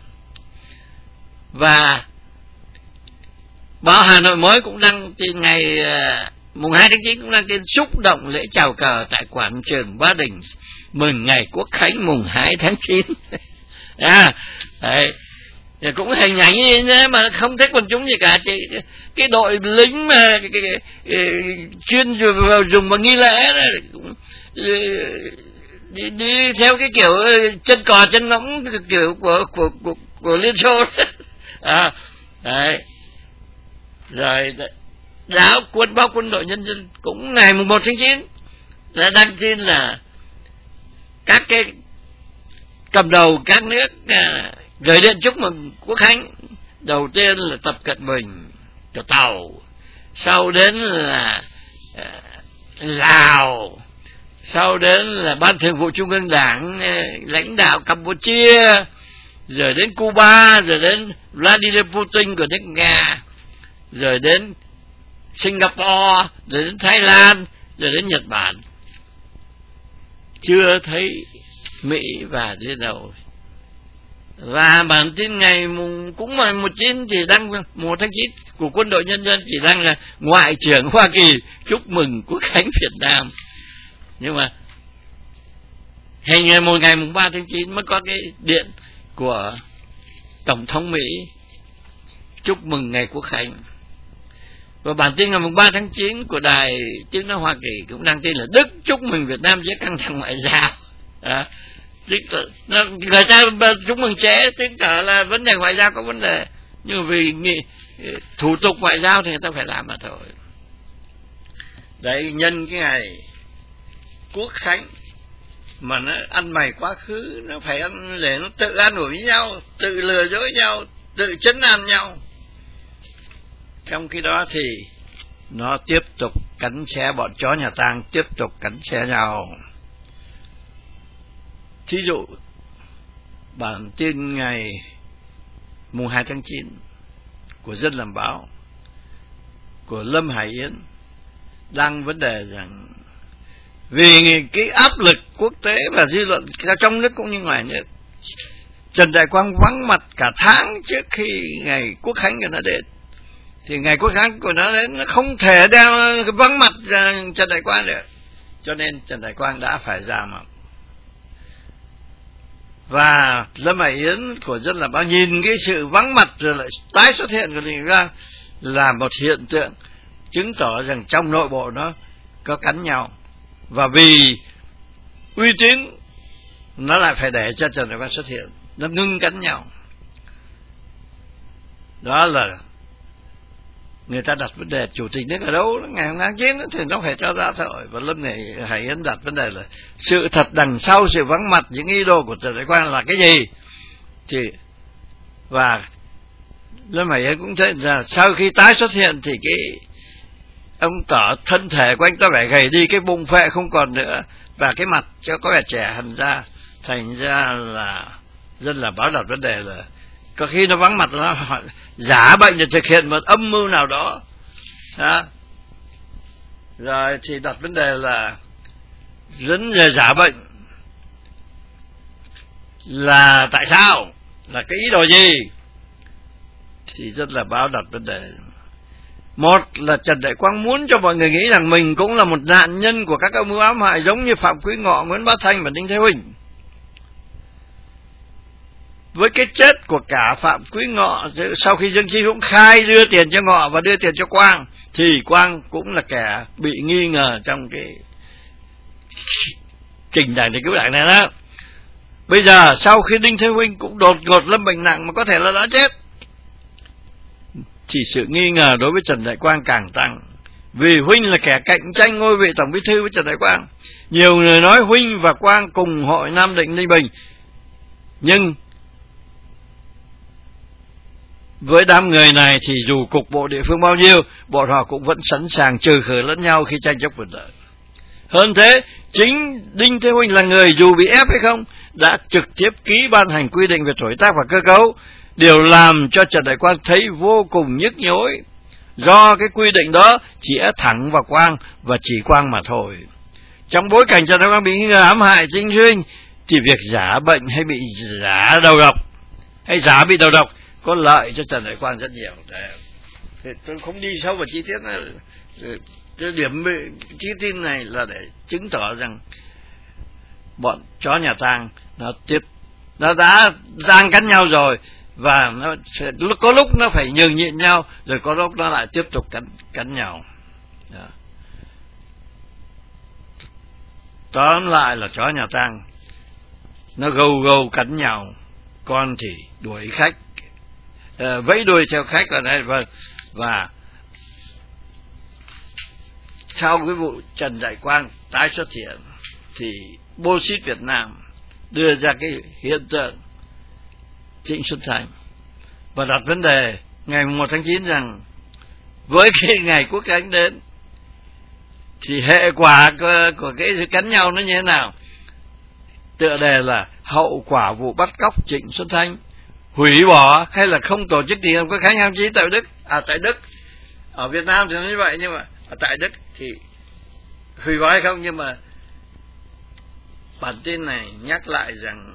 Và báo Hà Nội Mới cũng đăng trên ngày mùng 2 tháng 9 cũng đăng tin xúc động lễ chào cờ tại quảng trường Ba Đình mừng ngày Quốc khánh mùng 2 tháng 9. Đấy. Cũng hình ảnh như thế mà không thấy quần chúng gì cả, chỉ cái đội lính mà chuyên dùng bằng nghi lễ đó, cũng đi theo cái kiểu chân cò chân ngỗng kiểu của Liên Xô. Đấy. Rồi báo Quân đội Nhân dân cũng ngày mùng 1 tháng 9 đã đăng tin là các cái cầm đầu các nước gửi điện chúc mừng Quốc khánh. Đầu tiên là Tập Cận Bình của Tàu, sau đến là Lào, sau đến là Ban Thường vụ Trung ương Đảng, lãnh đạo Campuchia, rồi đến Cuba, rồi đến Vladimir Putin của nước Nga, rồi đến Singapore, rồi đến Thái Lan, rồi đến Nhật Bản. Chưa thấy Mỹ và đi đâu. Và bản tin ngày cũng là 19 thì đăng 1 tháng 9 của Quân đội Nhân dân chỉ đăng là Ngoại trưởng Hoa Kỳ chúc mừng Quốc khánh Việt Nam. Nhưng mà hình như một ngày mùng 3 tháng 9 mới có cái điện của Tổng thống Mỹ chúc mừng ngày Quốc khánh. Và bản tin ngày mùng 3 tháng 9 của đài tiếng nói Hoa Kỳ cũng đăng tin là Đức chúc mừng Việt Nam với căng thẳng ngoại giao. Người ta chúc mừng trễ, tức là vấn đề ngoại giao có vấn đề, nhưng vì thủ tục ngoại giao thì người ta phải làm mà thôi. Đấy, nhân cái ngày Quốc khánh mà nó ăn mày quá khứ, nó phải ăn để nó tự an ủi với nhau, tự lừa dối nhau, tự trấn an nhau. Trong khi đó thì nó tiếp tục cắn xé, bọn chó nhà tang tiếp tục cắn xé nhau. Thí dụ bản tin ngày mùng 2 tháng 9 của Dân Làm Báo của Lâm Hải Yến đăng vấn đề rằng vì cái áp lực quốc tế và dư luận trong nước cũng như ngoài nước, Trần Đại Quang vắng mặt cả tháng trước khi ngày Quốc khánh của nó đến, thì ngày quốc khánh của nó không thể đeo vắng mặt Trần Đại Quang được, cho nên Trần Đại Quang đã phải ra mặt. Và Lâm Hải Yến của Dân Làm Báo nhìn cái sự vắng mặt rồi lại tái xuất hiện của Trần Đại Quang là một hiện tượng chứng tỏ rằng trong nội bộ nó có cắn nhau, và vì uy tín nó lại phải để cho Trần Đại Quang xuất hiện, nó ngưng cắn nhau. Đó là người ta đặt vấn đề chủ tịch nước ở đâu ngày hôm tháng 9 thì nó phải cho ra thôi. Và Lâm Hải Yến đặt vấn đề là sự thật đằng sau sự vắng mặt những ý đồ của Trần Đại Quang là cái gì. Thì và Lâm Hải Yến cũng thấy là sau khi tái xuất hiện thì cái ông tỏ thân thể của anh ta vẻ gầy đi, cái bụng phệ không còn nữa, và cái mặt cho có vẻ trẻ hẳn ra. Thành ra là Dân Làm Báo đặt vấn đề là có khi nó vắng mặt, nó giả bệnh để thực hiện một âm mưu nào đó. Rồi thì đặt vấn đề là vấn đề giả bệnh là tại sao, là cái ý đồ gì. Thì Dân Làm Báo đặt vấn đề, một là Trần Đại Quang muốn cho mọi người nghĩ rằng mình cũng là một nạn nhân của các âm mưu ám hại giống như Phạm Quý Ngọ, Nguyễn Bá Thanh và Đinh Thế Huynh. Với cái chết của cả Phạm Quý Ngọ, sau khi Dương Chí Dũng khai đưa tiền cho Ngọ và đưa tiền cho Quang, thì Quang cũng là kẻ bị nghi ngờ trong cái trình đảng để cứu đảng này đó. Bây giờ sau khi Đinh Thế Huynh cũng đột ngột lâm bệnh nặng mà có thể là đã chết, thì sự nghi ngờ đối với Trần Đại Quang càng tăng. Vì Huynh là kẻ cạnh tranh ngôi vị Tổng Bí thư với Trần Đại Quang. Nhiều người nói Huynh và Quang cùng hội Nam Định Ninh Bình, nhưng với đám người này thì dù cục bộ địa phương bao nhiêu, bọn họ cũng vẫn sẵn sàng trừ khử lẫn nhau khi tranh chấp quyền lợi. Hơn thế, chính Đinh Thế Huynh là người dù bị ép hay không đã trực tiếp ký ban hành quy định về tuổi tác và cơ cấu, điều làm cho Trần Đại Quang thấy vô cùng nhức nhối. Do cái quy định đó chỉ ép thẳng vào Quang và chỉ Quang mà thôi. Trong bối cảnh Trần Đại Quang bị nghi ngờ ám hại Đinh Thế Huynh, thì việc giả bệnh hay bị giả đầu độc hay giả bị đầu độc có lợi cho Trần Đại Quang rất nhiều. Thì tôi không đi sâu vào chi tiết này. Cái điểm chi tiết này là để chứng tỏ rằng bọn chó nhà Tang nó đã đang cắn nhau rồi, và nó sẽ, có lúc nó phải nhường nhịn nhau, rồi có lúc nó lại tiếp tục cắn nhau. Đó. Tóm lại là chó nhà Tang nó gâu gâu cắn nhau, con thì đuổi khách, vẫy đuôi theo khách ở đây. Và sau cái vụ Trần Đại Quang tái xuất hiện thì Bosit Việt Nam đưa ra cái hiện tượng Trịnh Xuân Thanh và đặt vấn đề ngày 1 tháng 9 rằng với cái ngày quốc khánh đến thì hệ quả của cái cắn nhau nó như thế nào. Tựa đề là hậu quả vụ bắt cóc Trịnh Xuân Thanh, hủy bỏ hay là không tổ chức kỳ quốc khánh 29 tại Đức. Tại Đức, ở Việt Nam thì nó như vậy, nhưng mà ở tại Đức thì hủy bỏ hay không. Nhưng mà bản tin này nhắc lại rằng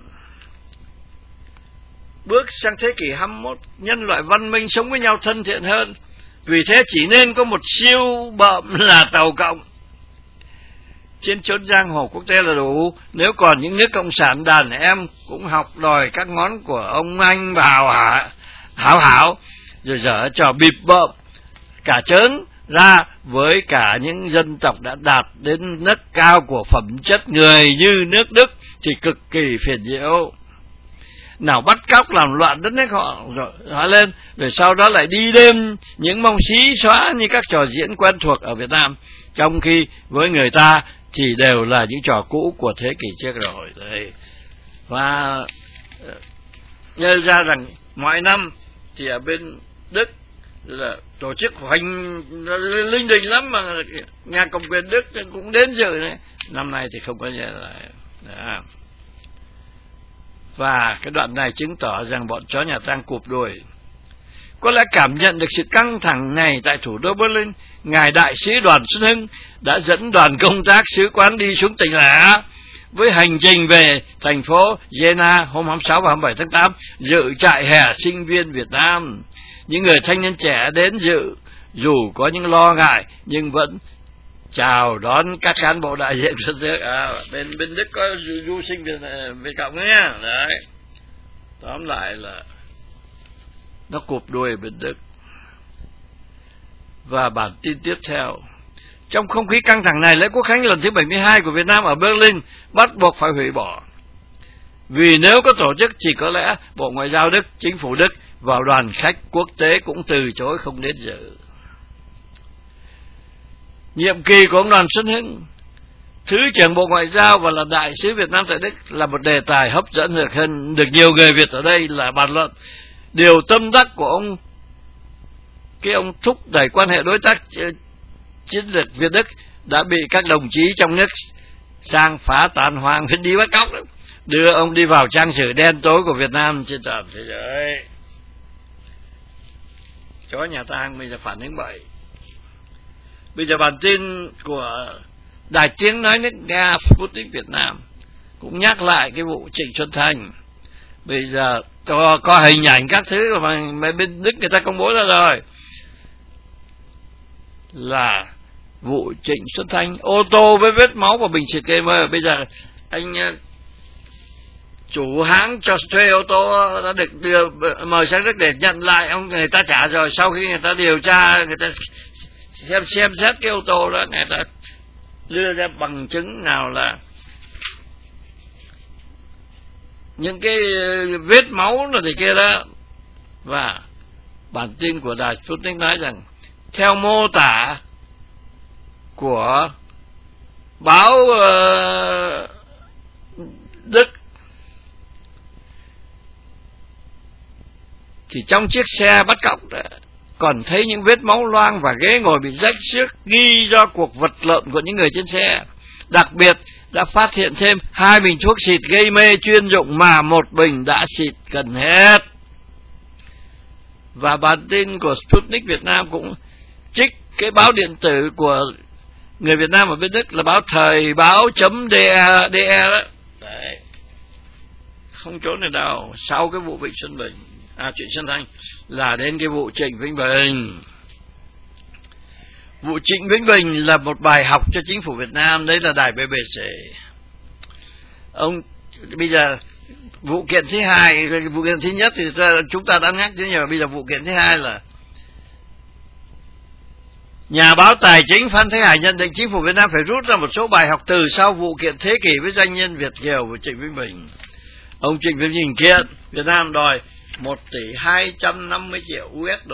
bước sang thế kỷ 21, nhân loại văn minh sống với nhau thân thiện hơn. Vì thế chỉ nên có một siêu bợm là Tàu Cộng trên chốn giang hồ quốc tế là đủ. Nếu còn những nước cộng sản đàn em cũng học đòi các ngón của ông anh và hảo rồi dở trò bịp bợm cả trớn ra với cả những dân tộc đã đạt đến nấc cao của phẩm chất người như nước Đức thì cực kỳ phiền nhiễu. Nào bắt cóc làm loạn đất nước họ rồi lên, rồi sau đó lại đi đêm những mong xí xóa như các trò diễn quen thuộc ở Việt Nam, trong khi với người ta thì đều là những trò cũ của thế kỷ trước rồi. Đấy. Và nhớ ra rằng mọi năm thì ở bên Đức là tổ chức hoành linh đình lắm, mà nhà cầm quyền Đức cũng đến dự này. Năm nay thì không có gì lại. Đó. Và cái đoạn này chứng tỏ rằng bọn chó nhà Tang cụp đuôi. Có lẽ cảm nhận được sự căng thẳng này tại thủ đô Berlin, ngài đại sứ Đoàn Xuân Hưng đã dẫn đoàn công tác sứ quán đi xuống tỉnh Lạ với hành trình về thành phố Jena hôm 26 và 27 tháng 8 dự trại hè sinh viên Việt Nam. Những người thanh niên trẻ đến dự dù có những lo ngại nhưng vẫn chào đón các cán bộ đại diện của nước. Bên Đức có du sinh Việt Cộng nhá. Đấy, tóm lại là nó cụp đuôi bên Đức. Và bản tin tiếp theo: trong không khí căng thẳng này, lễ quốc khánh lần thứ 72 của Việt Nam ở Berlin bắt buộc phải hủy bỏ, vì nếu có tổ chức chỉ có lẽ Bộ Ngoại giao Đức, chính phủ Đức và đoàn khách quốc tế cũng từ chối không đến dự. Nhiệm kỳ của ông Đoàn Xuân Hưng, Thứ trưởng Bộ Ngoại giao và là đại sứ Việt Nam tại Đức, là một đề tài hấp dẫn được nhiều người Việt ở đây là bàn luận. Điều tâm đắc của ông, ông thúc đẩy quan hệ đối tác chiến lược Việt Đức đã bị các đồng chí trong nước sang phá tàn hoang, đi bắt cóc, đưa ông đi vào trang sử đen tối của Việt Nam trên toàn thế giới. Chó nhà tang bây giờ phản ứng bậy. Bây giờ bản tin của Đài Tiếng Nói Nước Nga Sputnik Việt Nam cũng nhắc lại cái vụ Trịnh Xuân Thanh. Bây giờ có hình ảnh các thứ mà bên Đức người ta công bố ra rồi, là vụ Trịnh Xuân Thanh ô tô với vết máu và bình xịt gamer. Bây giờ anh chủ hãng cho thuê ô tô đã được mời sang Đức để nhận lại, ông người ta trả rồi. Sau khi người ta điều tra, người ta xem xét cái ô tô đó, người ta đưa ra bằng chứng nào là những cái vết máu rồi thì kia đó. Và bản tin của Đài Sputnik nói rằng theo mô tả của báo Đức thì trong chiếc xe bắt cóc còn thấy những vết máu loang và ghế ngồi bị rách xước, nghi do cuộc vật lộn của những người trên xe. Đặc biệt đã phát hiện thêm 2 bình thuốc xịt gây mê chuyên dụng mà một bình đã xịt gần hết. Và bản tin của Sputnik Việt Nam cũng trích cái báo điện tử của người Việt Nam ở bên Đức là báo Thời báo.de đó. Đấy, không trốn được đâu. Sau cái vụ Trịnh Xuân Thanh là đến cái vụ Trịnh Vĩnh Bình. Vụ Trịnh Vĩnh Bình là một bài học cho chính phủ Việt Nam. Đấy là đài BBC. Bây giờ vụ kiện thứ hai, vụ kiện thứ nhất thì chúng ta đã nhắc đến nhiều. Bây giờ vụ kiện thứ hai là nhà báo tài chính Phan Thế Hải nhận định chính phủ Việt Nam phải rút ra một số bài học từ sau vụ kiện thế kỷ với doanh nhân Việt kiều của Trịnh Vĩnh Bình. Ông Trịnh Vĩnh Bình kiện Việt Nam đòi 1 tỷ 250 triệu USD.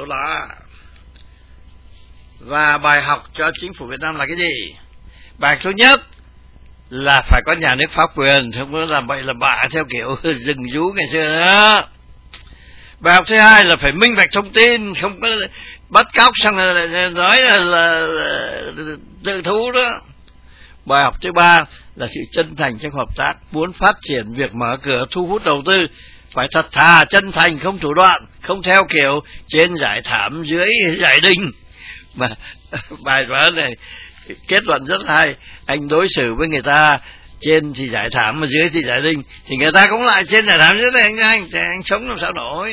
Và bài học cho chính phủ Việt Nam là cái gì? Bài học thứ nhất là phải có nhà nước pháp quyền, không có làm bậy làm bạ theo kiểu rừng rú ngày xưa đó. Bài học thứ hai là phải minh bạch thông tin, không có bắt cóc xong rồi nói là tự thú đó. Bài học thứ ba là sự chân thành trong hợp tác, muốn phát triển việc mở cửa thu hút đầu tư phải thật thà, chân thành, không thủ đoạn, không theo kiểu trên giải thảm dưới giải đinh. Mà bài toán này kết luận rất hay. Anh đối xử với người ta trên thì giải thảm mà dưới thì giải đinh, thì người ta cũng lại trên giải thảm dưới đinh anh sống làm sao nổi.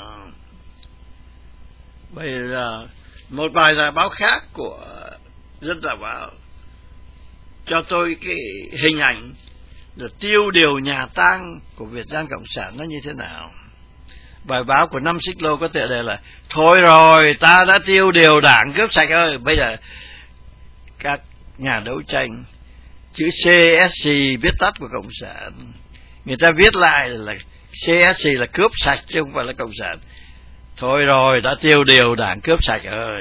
Bây giờ một bài giải báo khác của Dân Tạp Báo cho tôi cái hình ảnh là tiêu điều nhà tang của Việt Nam Cộng sản nó như thế nào. Bài báo của Năm Xích Lô có tựa đề là thôi rồi ta đã tiêu điều đảng cướp sạch ơi. Bây giờ các nhà đấu tranh chữ CSC viết tắt của Cộng sản, người ta viết lại là CSC là cướp sạch chứ không phải là Cộng sản. Thôi rồi đã tiêu điều đảng cướp sạch ơi.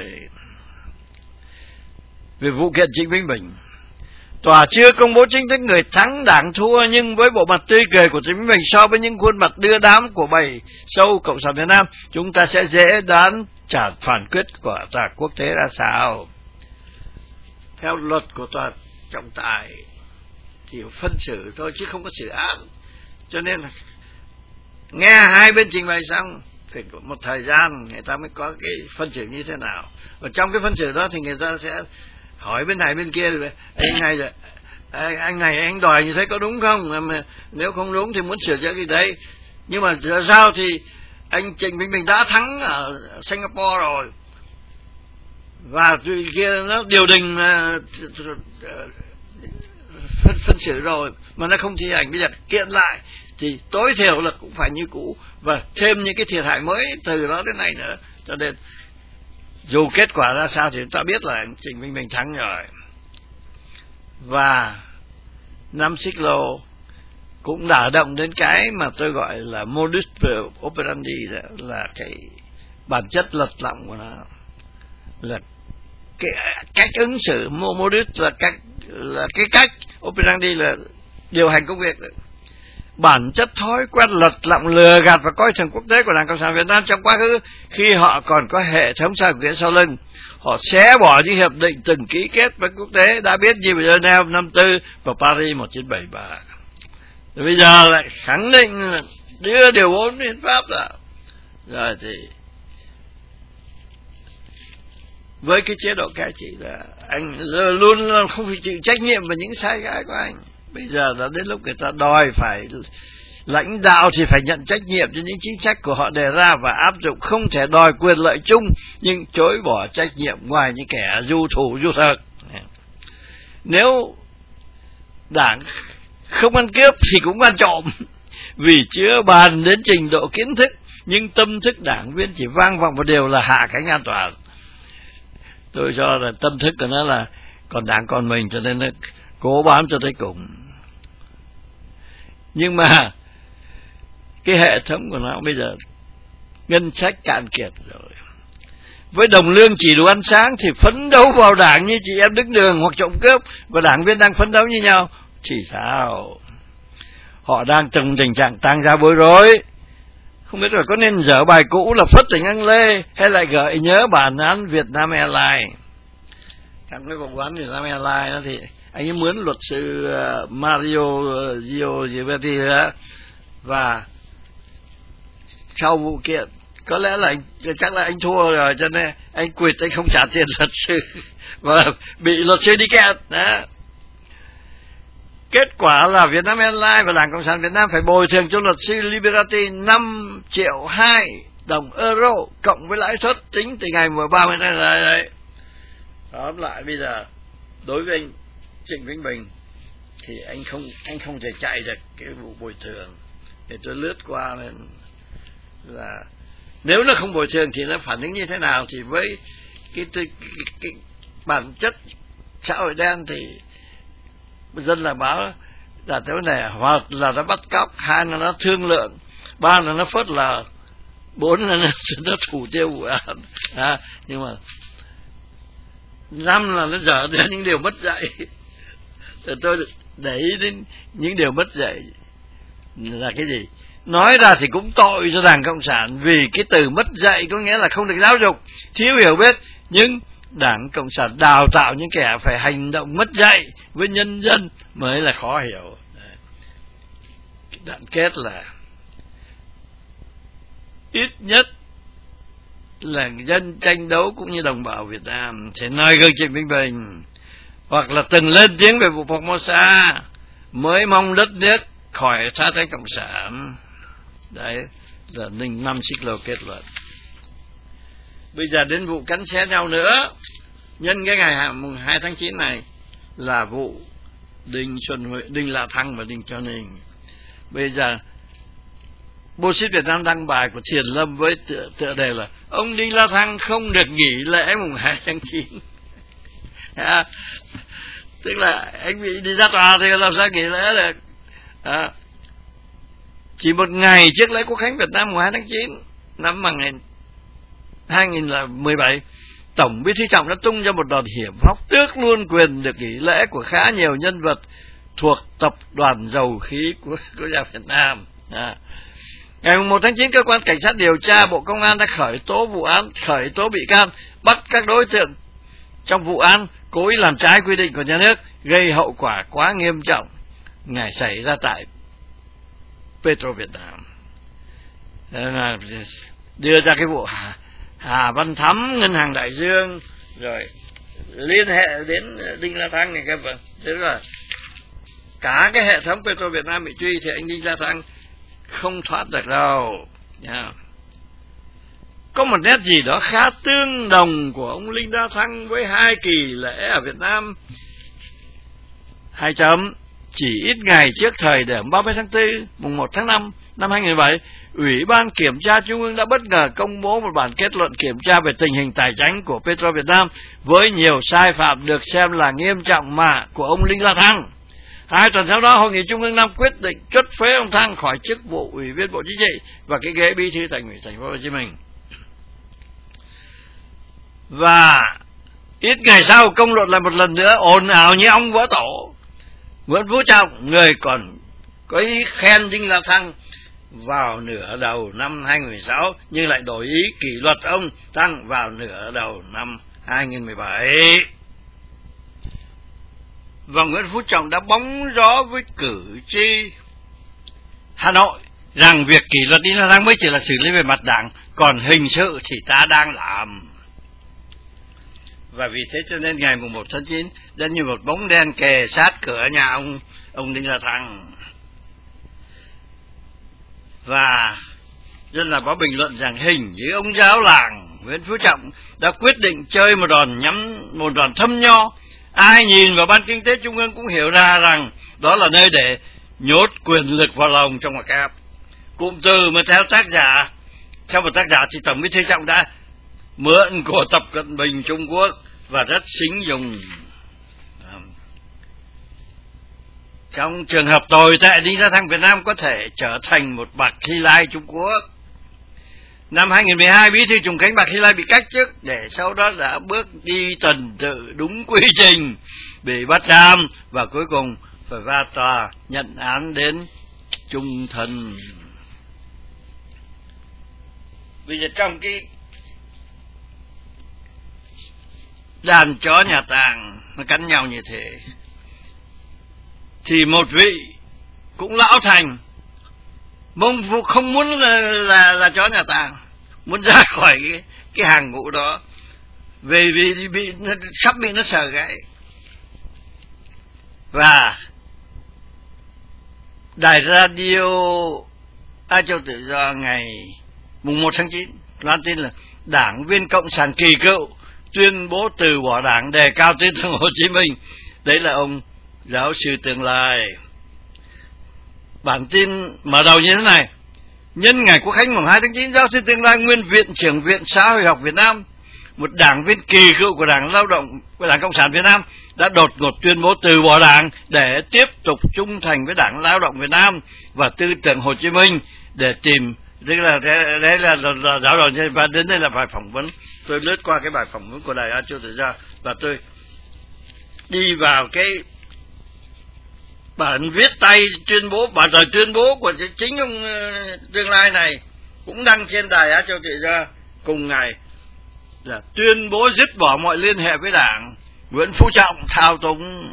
Về vụ kiện Trịnh Vĩnh Bình, tòa chưa công bố chính thức người thắng đảng thua, nhưng với bộ mặt tươi cười của Trịnh Vĩnh Bình so với những khuôn mặt đưa đám của bầy sâu Cộng sản Việt Nam, chúng ta sẽ dễ đoán trả phán quyết của tòa quốc tế ra sao. Theo luật của tòa trọng tài thì phân xử thôi chứ không có xử án, cho nên là nghe hai bên trình bày xong phải có một thời gian người ta mới có cái phân xử như thế nào. Và trong cái phân xử đó thì người ta sẽ hỏi bên này bên kia, anh này anh đòi như thế có đúng không, mà nếu không đúng thì muốn sửa chữa cái đấy. Nhưng mà sao thì anh Trịnh Vĩnh Bình đã thắng ở Singapore rồi, và tụi kia nó điều đình phân xử rồi mà nó không thi hành, bây giờ kiện lại thì tối thiểu là cũng phải như cũ và thêm những cái thiệt hại mới từ đó đến nay nữa. Cho nên dù kết quả ra sao thì chúng ta biết là Trịnh Vĩnh Bình thắng rồi. Và năm xích lô cũng đã động đến cái mà tôi gọi là modus operandi, là cái bản chất lật lọng của nó, là cái cách ứng xử. Modus là cái cách operandi là điều hành công việc. Bản chất thói quen lật lọng, lừa gạt và coi thường quốc tế của Đảng Cộng sản Việt Nam trong quá khứ, khi họ còn có hệ thống sao quyền sau lưng, họ xé bỏ những hiệp định từng ký kết với quốc tế đã biết như Geneva 54 và Paris 1973. Rồi bây giờ lại khẳng định là đưa điều 4 hiến pháp ra. Rồi thì với cái chế độ cai trị là anh luôn không phải chịu trách nhiệm về những sai trái của anh. Bây giờ đã đến lúc người ta đòi phải lãnh đạo thì phải nhận trách nhiệm cho những chính sách của họ đề ra và áp dụng, không thể đòi quyền lợi chung nhưng chối bỏ trách nhiệm ngoài những kẻ du thủ du thực. Nếu Đảng không ăn cướp thì cũng ăn trộm, vì chưa bàn đến trình độ kiến thức, nhưng tâm thức đảng viên chỉ vang vọng một điều là hạ cánh an toàn. Tôi cho là tâm thức của nó là còn Đảng còn mình, cho nên nó cố bám cho tới cùng. Nhưng mà cái hệ thống của nó bây giờ ngân sách cạn kiệt rồi, với đồng lương chỉ đủ ăn sáng thì phấn đấu vào Đảng như chị em đứng đường hoặc trộm cướp, và đảng viên đang phấn đấu như nhau thì sao? Họ đang trong tình trạng tăng giá bối rối. Không biết là có nên dở bài cũ là phất tình Anh Lê hay lại gợi nhớ bản án Vietnam Airlines. Trong cái vụ án Vietnam Airlines đó thì anh ấy mướn luật sư Mario Giovanni đó, và sau vụ kiện có lẽ là chắc là anh thua rồi, cho nên anh quỵt, anh không trả tiền luật sư và bị luật sư đi kẹt đó. Kết quả là Vietnam Airlines và Đảng Cộng sản Việt Nam phải bồi thường cho luật sư Liberty 5,2 triệu đồng euro cộng với lãi suất tính từ ngày 30 tháng đấy. Tóm lại bây giờ đối với anh Trịnh Vĩnh Bình thì anh không thể chạy được cái vụ bồi thường. Để tôi lướt qua nên là nếu nó không bồi thường thì nó phản ứng như thế nào, thì với cái bản chất xã hội đen thì dân là báo là thế này, hoặc là nó bắt cóc, hai là nó thương lượng, ba là nó phớt lờ, bốn là nó thủ tiêu vụ án, nhưng mà năm là nó dở đến những điều mất dạy. Tôi để ý đến những điều mất dạy là cái gì? Nói ra thì cũng tội cho Đảng Cộng sản, vì cái từ mất dạy có nghĩa là không được giáo dục, thiếu hiểu biết, nhưng Đảng Cộng sản đào tạo những kẻ phải hành động mất dạy với nhân dân mới là khó hiểu. Đoạn kết là ít nhất là dân tranh đấu cũng như đồng bào Việt Nam sẽ noi gương Trịnh Vĩnh Bình, hoặc là từng lên tiếng về vụ Formosa, mới mong đất nước khỏi tha tay Cộng sản. Đấy là Ninh năm xích lô kết luận. Bây giờ đến vụ cắn xé nhau nữa, nhân cái ngày mùng 2 tháng 9 này là vụ Đinh Xuân Huệ, Đinh La Thăng và Đinh Cho Ninh. Bây giờ Bosit Việt Nam đăng bài của Thiền Lâm với tựa đề là ông Đinh La Thăng không được nghỉ lễ mùng 2 tháng 9. Tức là anh bị đi ra tòa thì làm sao nghỉ lễ được. Chỉ một ngày trước lễ quốc khánh Việt Nam mùng 2 tháng 9 năm 2017, Tổng Bí thư Trọng đã tung ra một đòn hiểm hóc, tước luôn quyền được nghỉ lễ của khá nhiều nhân vật thuộc tập đoàn dầu khí của quốc gia Việt Nam. Ngày 1 tháng 9, cơ quan cảnh sát điều tra Bộ Công an đã khởi tố vụ án, khởi tố bị can, bắt các đối tượng trong vụ án cố ý làm trái quy định của nhà nước, gây hậu quả quá nghiêm trọng ngày xảy ra tại Petro Việt Nam. Đưa ra cái vụ Hà Văn Thắm, Ngân hàng Đại Dương, rồi liên hệ đến Đinh La Thăng này các bạn. Tức là cả cái hệ thống Petro Việt Nam bị truy thì anh Đinh La Thăng không thoát được đâu. có một nét gì đó khá tương đồng của ông Linh La Thăng với hai kỳ lễ ở Việt Nam. 2 chấm. Chỉ ít ngày trước thời điểm 30 tháng 4, mùng 1 tháng 5 năm 2017, Ủy ban Kiểm tra Trung ương đã bất ngờ công bố một bản kết luận kiểm tra về tình hình tài chính của Petro Việt Nam với nhiều sai phạm được xem là nghiêm trọng của ông Linh La Thăng. 2 tuần sau đó, Hội nghị Trung ương 5 quyết định truất phế ông Thăng khỏi chức vụ Ủy viên Bộ Chính trị và cái ghế Bí thư Thành ủy Thành phố Hồ Chí Minh. Và ít ngày sau, công luận lại một lần nữa ồn ào như ong vỡ tổ. Nguyễn Phú Trọng, người còn có ý khen Linh La Thăng vào nửa đầu năm 2016 nhưng lại đổi ý kỷ luật ông Thăng vào nửa đầu năm 2017. Và Nguyễn Phú Trọng đã bóng gió với cử tri Hà Nội rằng việc kỷ luật Linh La Thăng mới chỉ là xử lý về mặt đảng, còn hình sự thì ta đang làm. Và vì thế cho nên ngày 1 tháng 9 đã như một bóng đen kề sát cửa nhà ông Linh La Thăng. Và dân là có bình luận rằng hình như ông giáo làng Nguyễn Phú Trọng đã quyết định chơi một đòn thâm nho. Ai nhìn vào Ban Kinh tế Trung ương cũng hiểu ra rằng đó là nơi để nhốt quyền lực vào lòng trong ngoặc kép. Cụm từ mà theo một tác giả thì Tổng Bí thư Trọng đã mượn của Tập Cận Bình Trung Quốc và rất xính dùng. Trong trường hợp tồi tệ, Linh La Thăng Việt Nam có thể trở thành một Bạc Hy Lai Trung Quốc. Năm 2012, Bí thư Trùng Khánh Bạc Hy Lai bị cách chức để sau đó đã bước đi tuần tự đúng quy trình, bị bắt giam và cuối cùng phải ra tòa nhận án đến chung thân. Bây giờ trong cái đàn chó nhà tàng nó cắn nhau như thế, thì một vị cũng lão thành mong không muốn là chó nhà tàng, muốn ra khỏi cái hàng ngũ đó, vì sắp bị nó sờ gãy. Và đài radio Á Châu Tự Do ngày mùng 1 tháng 9 loan tin là đảng viên Cộng sản kỳ cựu tuyên bố từ bỏ đảng, đề cao tư tưởng Hồ Chí Minh. Đấy là ông giáo sư tương lai. Bản tin mở đầu như thế này: nhân ngày Quốc khánh mùng 2 tháng 9, giáo sư tương lai, nguyên viện trưởng Viện Xã hội học Việt Nam, một đảng viên kỳ cựu của Đảng Lao động của Đảng Cộng sản Việt Nam, đã đột ngột tuyên bố từ bỏ đảng để tiếp tục trung thành với Đảng Lao động Việt Nam và tư tưởng Hồ Chí Minh để tìm. Đấy là giáo đoàn. Và đến đây là bài phỏng vấn. Tôi lướt qua cái bài phỏng vấn của đài Á Châu Tự Do và tôi đi vào cái bản viết tay tuyên bố, bản lời tuyên bố của chính ông tương lai này cũng đăng trên đài Á Châu Tự Do cùng ngày, là tuyên bố dứt bỏ mọi liên hệ với đảng, Nguyễn Phú Trọng thao túng.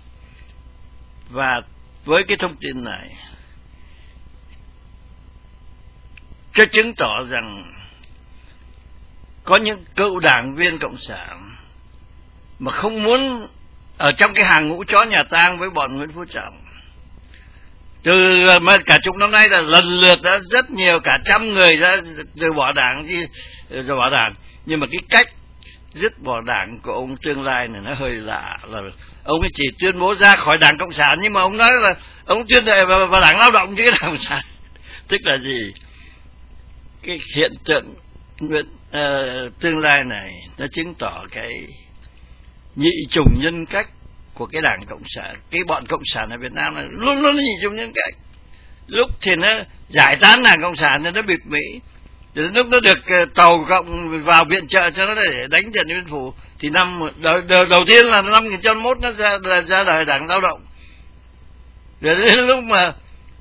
Và với cái thông tin này cho chứng tỏ rằng có những cựu đảng viên Cộng sản mà không muốn ở trong cái hàng ngũ chó nhà tang với bọn Nguyễn Phú Trọng. Cả chục năm nay là lần lượt đã rất nhiều, cả trăm người đã từ bỏ đảng, nhưng mà cái cách dứt bỏ đảng của ông tương lai này nó hơi lạ. Là ông ấy chỉ tuyên bố ra khỏi Đảng Cộng sản, nhưng mà ông nói là ông tuyên thệ vào Đảng Lao động chứ cái Đảng Cộng sản. Tức là gì? Cái hiện tượng tương lai này nó chứng tỏ cái nhị trùng nhân cách của cái Đảng Cộng sản. Cái bọn Cộng sản ở Việt Nam này luôn luôn nhị trùng nhân cách. Lúc thì nó giải tán Đảng Cộng sản thì nó bịp Mỹ, lúc nó được tàu Cộng vào viện trợ cho nó để đánh Điện Biên Phủ, thì năm đầu tiên là năm 1901 nó ra đời Đảng Lao động. Rồi đến lúc mà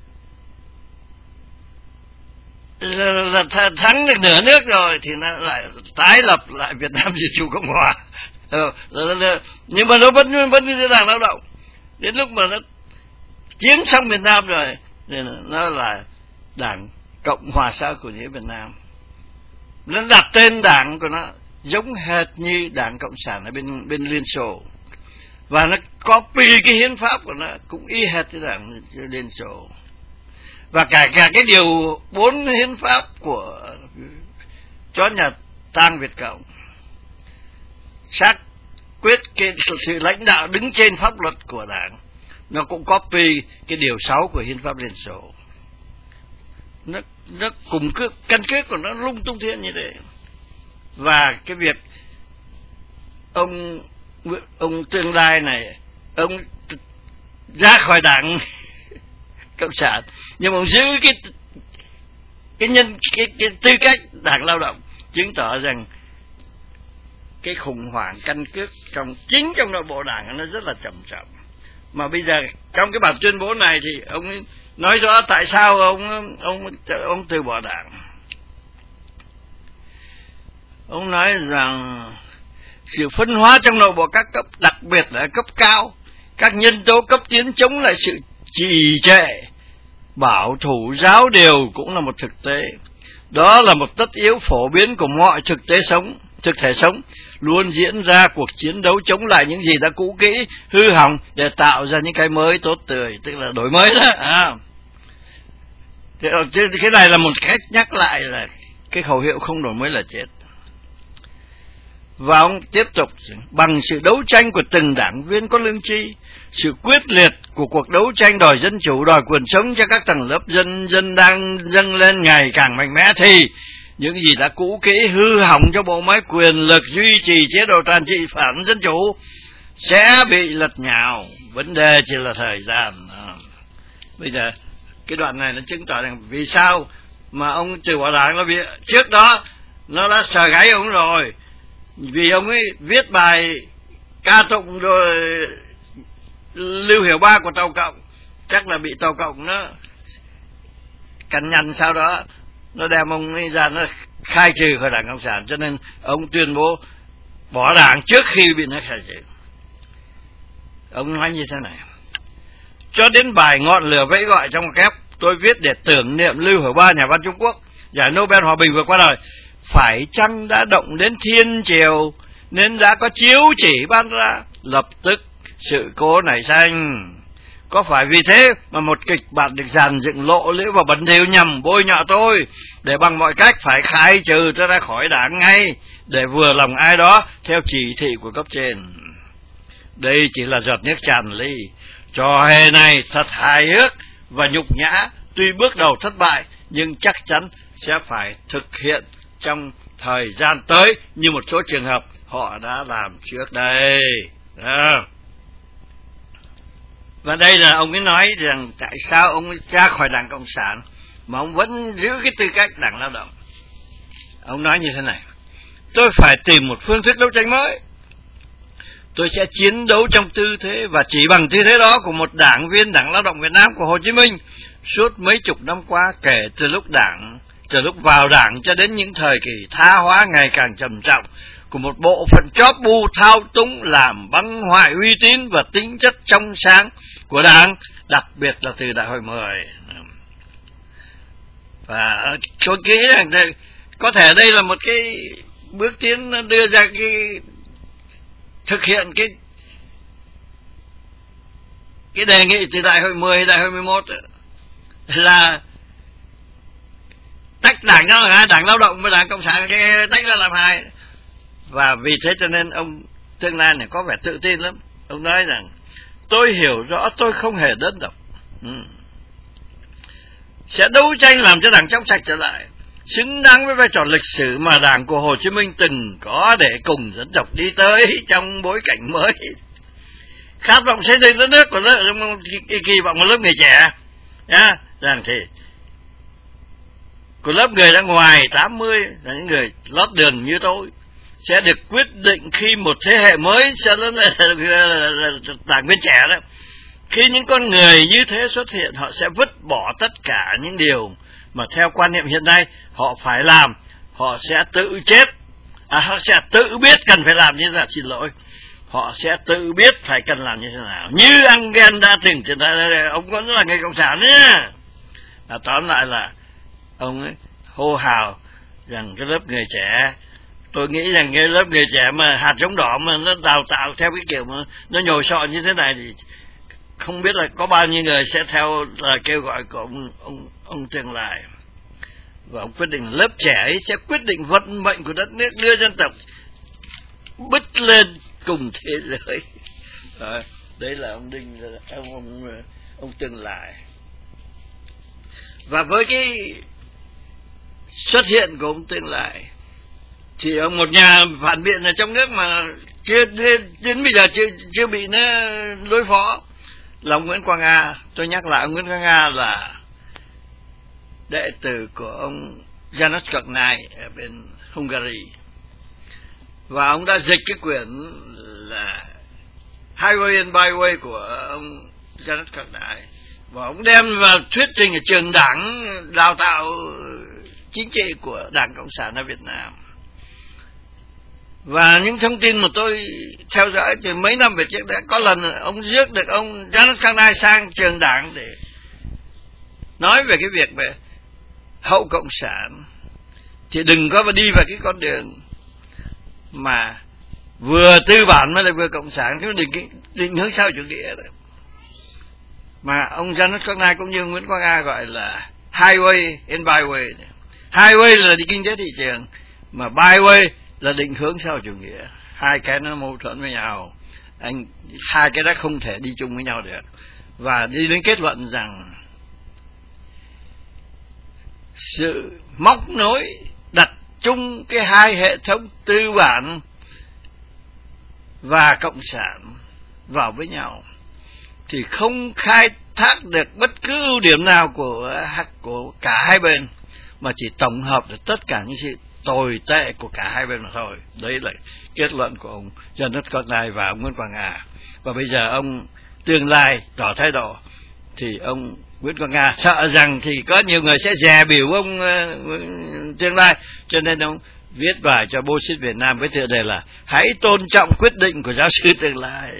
là thắng được nửa nước rồi thì nó lại tái lập lại Việt Nam Dân Chủ Cộng Hòa. Nhưng mà nó vẫn như Đảng Lao động. Đến lúc mà nó chiến xong miền Nam rồi nên nó là Đảng Cộng Hòa xã hội chủ nghĩa Việt Nam. Nó đặt tên đảng của nó giống hệt như Đảng Cộng sản ở bên Liên Xô, và nó copy cái hiến pháp của nó cũng y hệt như Đảng Liên Xô. Và cả cái điều 4 hiến pháp cho nhà tang Việt Cộng, xác quyết cái sự lãnh đạo đứng trên pháp luật của Đảng. Nó cũng copy cái điều 6 của Hiến pháp Liên Xô. Nó cùng cứ căn cứ của nó lung tung thiên như thế. Và cái việc ông tương lai này, ông ra khỏi Đảng Cộng sản, nhưng mà ông giữ cái tư cách Đảng Lao động, chứng tỏ rằng cái khủng hoảng căn cước chính trong nội bộ Đảng nó rất là trầm trọng. Mà bây giờ trong cái bản tuyên bố này thì ông nói rõ tại sao ông từ bỏ Đảng. Ông nói rằng sự phân hóa trong nội bộ các cấp, đặc biệt là cấp cao, các nhân tố cấp tiến chống lại sự trì trệ, bảo thủ giáo điều cũng là một thực tế. Đó là một tất yếu phổ biến của mọi thực thể sống, luôn diễn ra cuộc chiến đấu chống lại những gì đã cũ kỹ, hư hỏng để tạo ra những cái mới tốt tươi, tức là đổi mới đó. Cái này là một cách nhắc lại là cái khẩu hiệu không đổi mới là chết. Và ông tiếp tục, bằng sự đấu tranh của từng đảng viên có lương tri, sự quyết liệt của cuộc đấu tranh đòi dân chủ, đòi quyền sống cho các tầng lớp dân đang dâng lên ngày càng mạnh mẽ, thì những gì đã cũ kỹ, hư hỏng cho bộ máy quyền lực duy trì chế độ toàn trị phản dân chủ sẽ bị lật nhào. Vấn đề chỉ là thời gian. Bây giờ cái đoạn này nó chứng tỏ rằng vì sao mà ông từ bỏ Đảng là vì trước đó nó đã sờ gáy ông rồi. Vì ông ấy viết bài ca tụng rồi Lưu Hiểu Ba của Tàu Cộng, chắc là bị Tàu Cộng nó cằn nhằn, sau đó nó đem ông ấy ra, nó khai trừ khỏi Đảng Cộng sản, cho nên ông tuyên bố bỏ Đảng trước khi bị nó khai trừ. Ông nói như thế này: cho đến bài Ngọn lửa vẫy gọi trong kép tôi viết để tưởng niệm Lưu Hiểu Ba, nhà văn Trung Quốc, giải Nobel Hòa bình vừa qua đời, phải chăng đã động đến thiên triều nên đã có chiếu chỉ ban ra, lập tức sự cố nảy sinh. Có phải vì thế mà một kịch bản được dàn dựng lộ liễu và bẩn thỉu nhằm bôi nhọ tôi, để bằng mọi cách phải khai trừ tôi ra khỏi Đảng ngay, để vừa lòng ai đó theo chỉ thị của cấp trên? Đây chỉ là giọt nước tràn ly. Trò hề này thật hài hước và nhục nhã, tuy bước đầu thất bại nhưng chắc chắn sẽ phải thực hiện trong thời gian tới, như một số trường hợp họ đã làm trước đây. Và đây là ông ấy nói rằng tại sao ông ấy ra khỏi Đảng Cộng sản mà ông vẫn giữ cái tư cách Đảng Lao động. Ông nói như thế này: tôi phải tìm một phương thức đấu tranh mới. Tôi sẽ chiến đấu trong tư thế và chỉ bằng tư thế đó của một đảng viên Đảng Lao động Việt Nam của Hồ Chí Minh suốt mấy chục năm qua, kể từ lúc vào Đảng cho đến những thời kỳ tha hóa ngày càng trầm trọng của một bộ phận chóp bu thao túng, làm băng hoại uy tín và tính chất trong sáng của Đảng, đặc biệt là từ Đại hội 10. Và tôi nghĩ rằng có thể đây là một cái bước tiến đưa ra cái thực hiện cái đề nghị từ Đại hội 10, Đại hội 11 là tách Đảng ra là Đảng Lao động với Đảng Cộng sản, cái tách ra làm hai. Và vì thế cho nên ông tương lai này có vẻ tự tin lắm. Ông nói rằng tôi hiểu rõ tôi không hề đơn độc, sẽ đấu tranh làm cho Đảng trong sạch trở lại, xứng đáng với vai trò lịch sử mà Đảng của Hồ Chí Minh từng có, để cùng dân tộc đi tới trong bối cảnh mới. Khát vọng xây dựng đất nước của kỳ vọng của lớp người trẻ rằng thì của lớp người đã ngoài 80 là những người lót đường như tôi sẽ được quyết định khi một thế hệ mới sẽ là đảng viên trẻ đó. Khi những con người như thế xuất hiện, họ sẽ vứt bỏ tất cả những điều mà theo quan niệm hiện nay họ phải làm. Họ sẽ tự chết, họ sẽ tự biết cần phải làm như thế nào. Xin lỗi, họ sẽ tự biết phải cần làm như thế nào. Như Engel đã từng, ông vẫn là người cộng sản nhé. Tóm lại là ông ấy hô hào rằng cái lớp người trẻ, tôi nghĩ rằng cái lớp người trẻ mà hạt giống đỏ mà nó đào tạo theo cái kiểu mà nó nhồi sọ như thế này thì không biết là có bao nhiêu người sẽ theo lời kêu gọi của ông tương lai. Và ông quyết định lớp trẻ ấy sẽ quyết định vận mệnh của đất nước, đưa dân tộc bứt lên cùng thế giới. Đấy là ông Đinh, ông Tương Lai. Và với cái xuất hiện của ông Tương Lai thì ông một nhà phản biện ở trong nước mà đến bây giờ chưa bị nó đối phó là ông Nguyễn Quang Nga. Tôi nhắc lại, ông Nguyễn Quang Nga là đệ tử của ông János Kárnai ở bên Hungary, và ông đã dịch cái quyển là Highway and Byway của ông János Kárnai, và ông đem vào thuyết trình ở trường đảng đào tạo chính trị của Đảng Cộng sản ở Việt Nam. Và những thông tin mà tôi theo dõi từ mấy năm về trước, đã có lần ông rước được ông János Kárnai sang trường đảng để nói về cái việc về hậu cộng sản, thì đừng có mà đi vào cái con đường mà vừa tư bản mới là vừa cộng sản, chứ định hướng sau chủ nghĩa đó. Mà ông János Kárnai cũng như Nguyễn Quang Nga gọi là Highway and Byway. Highway là đi kinh tế thị trường, mà Byway là định hướng sau chủ nghĩa. Hai cái nó mâu thuẫn với nhau, hai cái đó không thể đi chung với nhau được. Và đi đến kết luận rằng sự móc nối đặt chung cái hai hệ thống tư bản và cộng sản vào với nhau thì không khai thác được bất cứ ưu điểm nào của cả hai bên, mà chỉ tổng hợp được tất cả những sự tồi tệ của cả hai bên mà thôi. Đấy là kết luận của ông János Kárnai và ông Nguyễn Quang Nga. Và bây giờ ông Tương Lai tỏ thái độ, thì ông Nguyễn Quang Nga sợ rằng thì có nhiều người sẽ dè bỉu ông Tương Lai, cho nên ông viết bài cho Bolshit Việt Nam với tựa đề là hãy tôn trọng quyết định của giáo sư Tương Lai.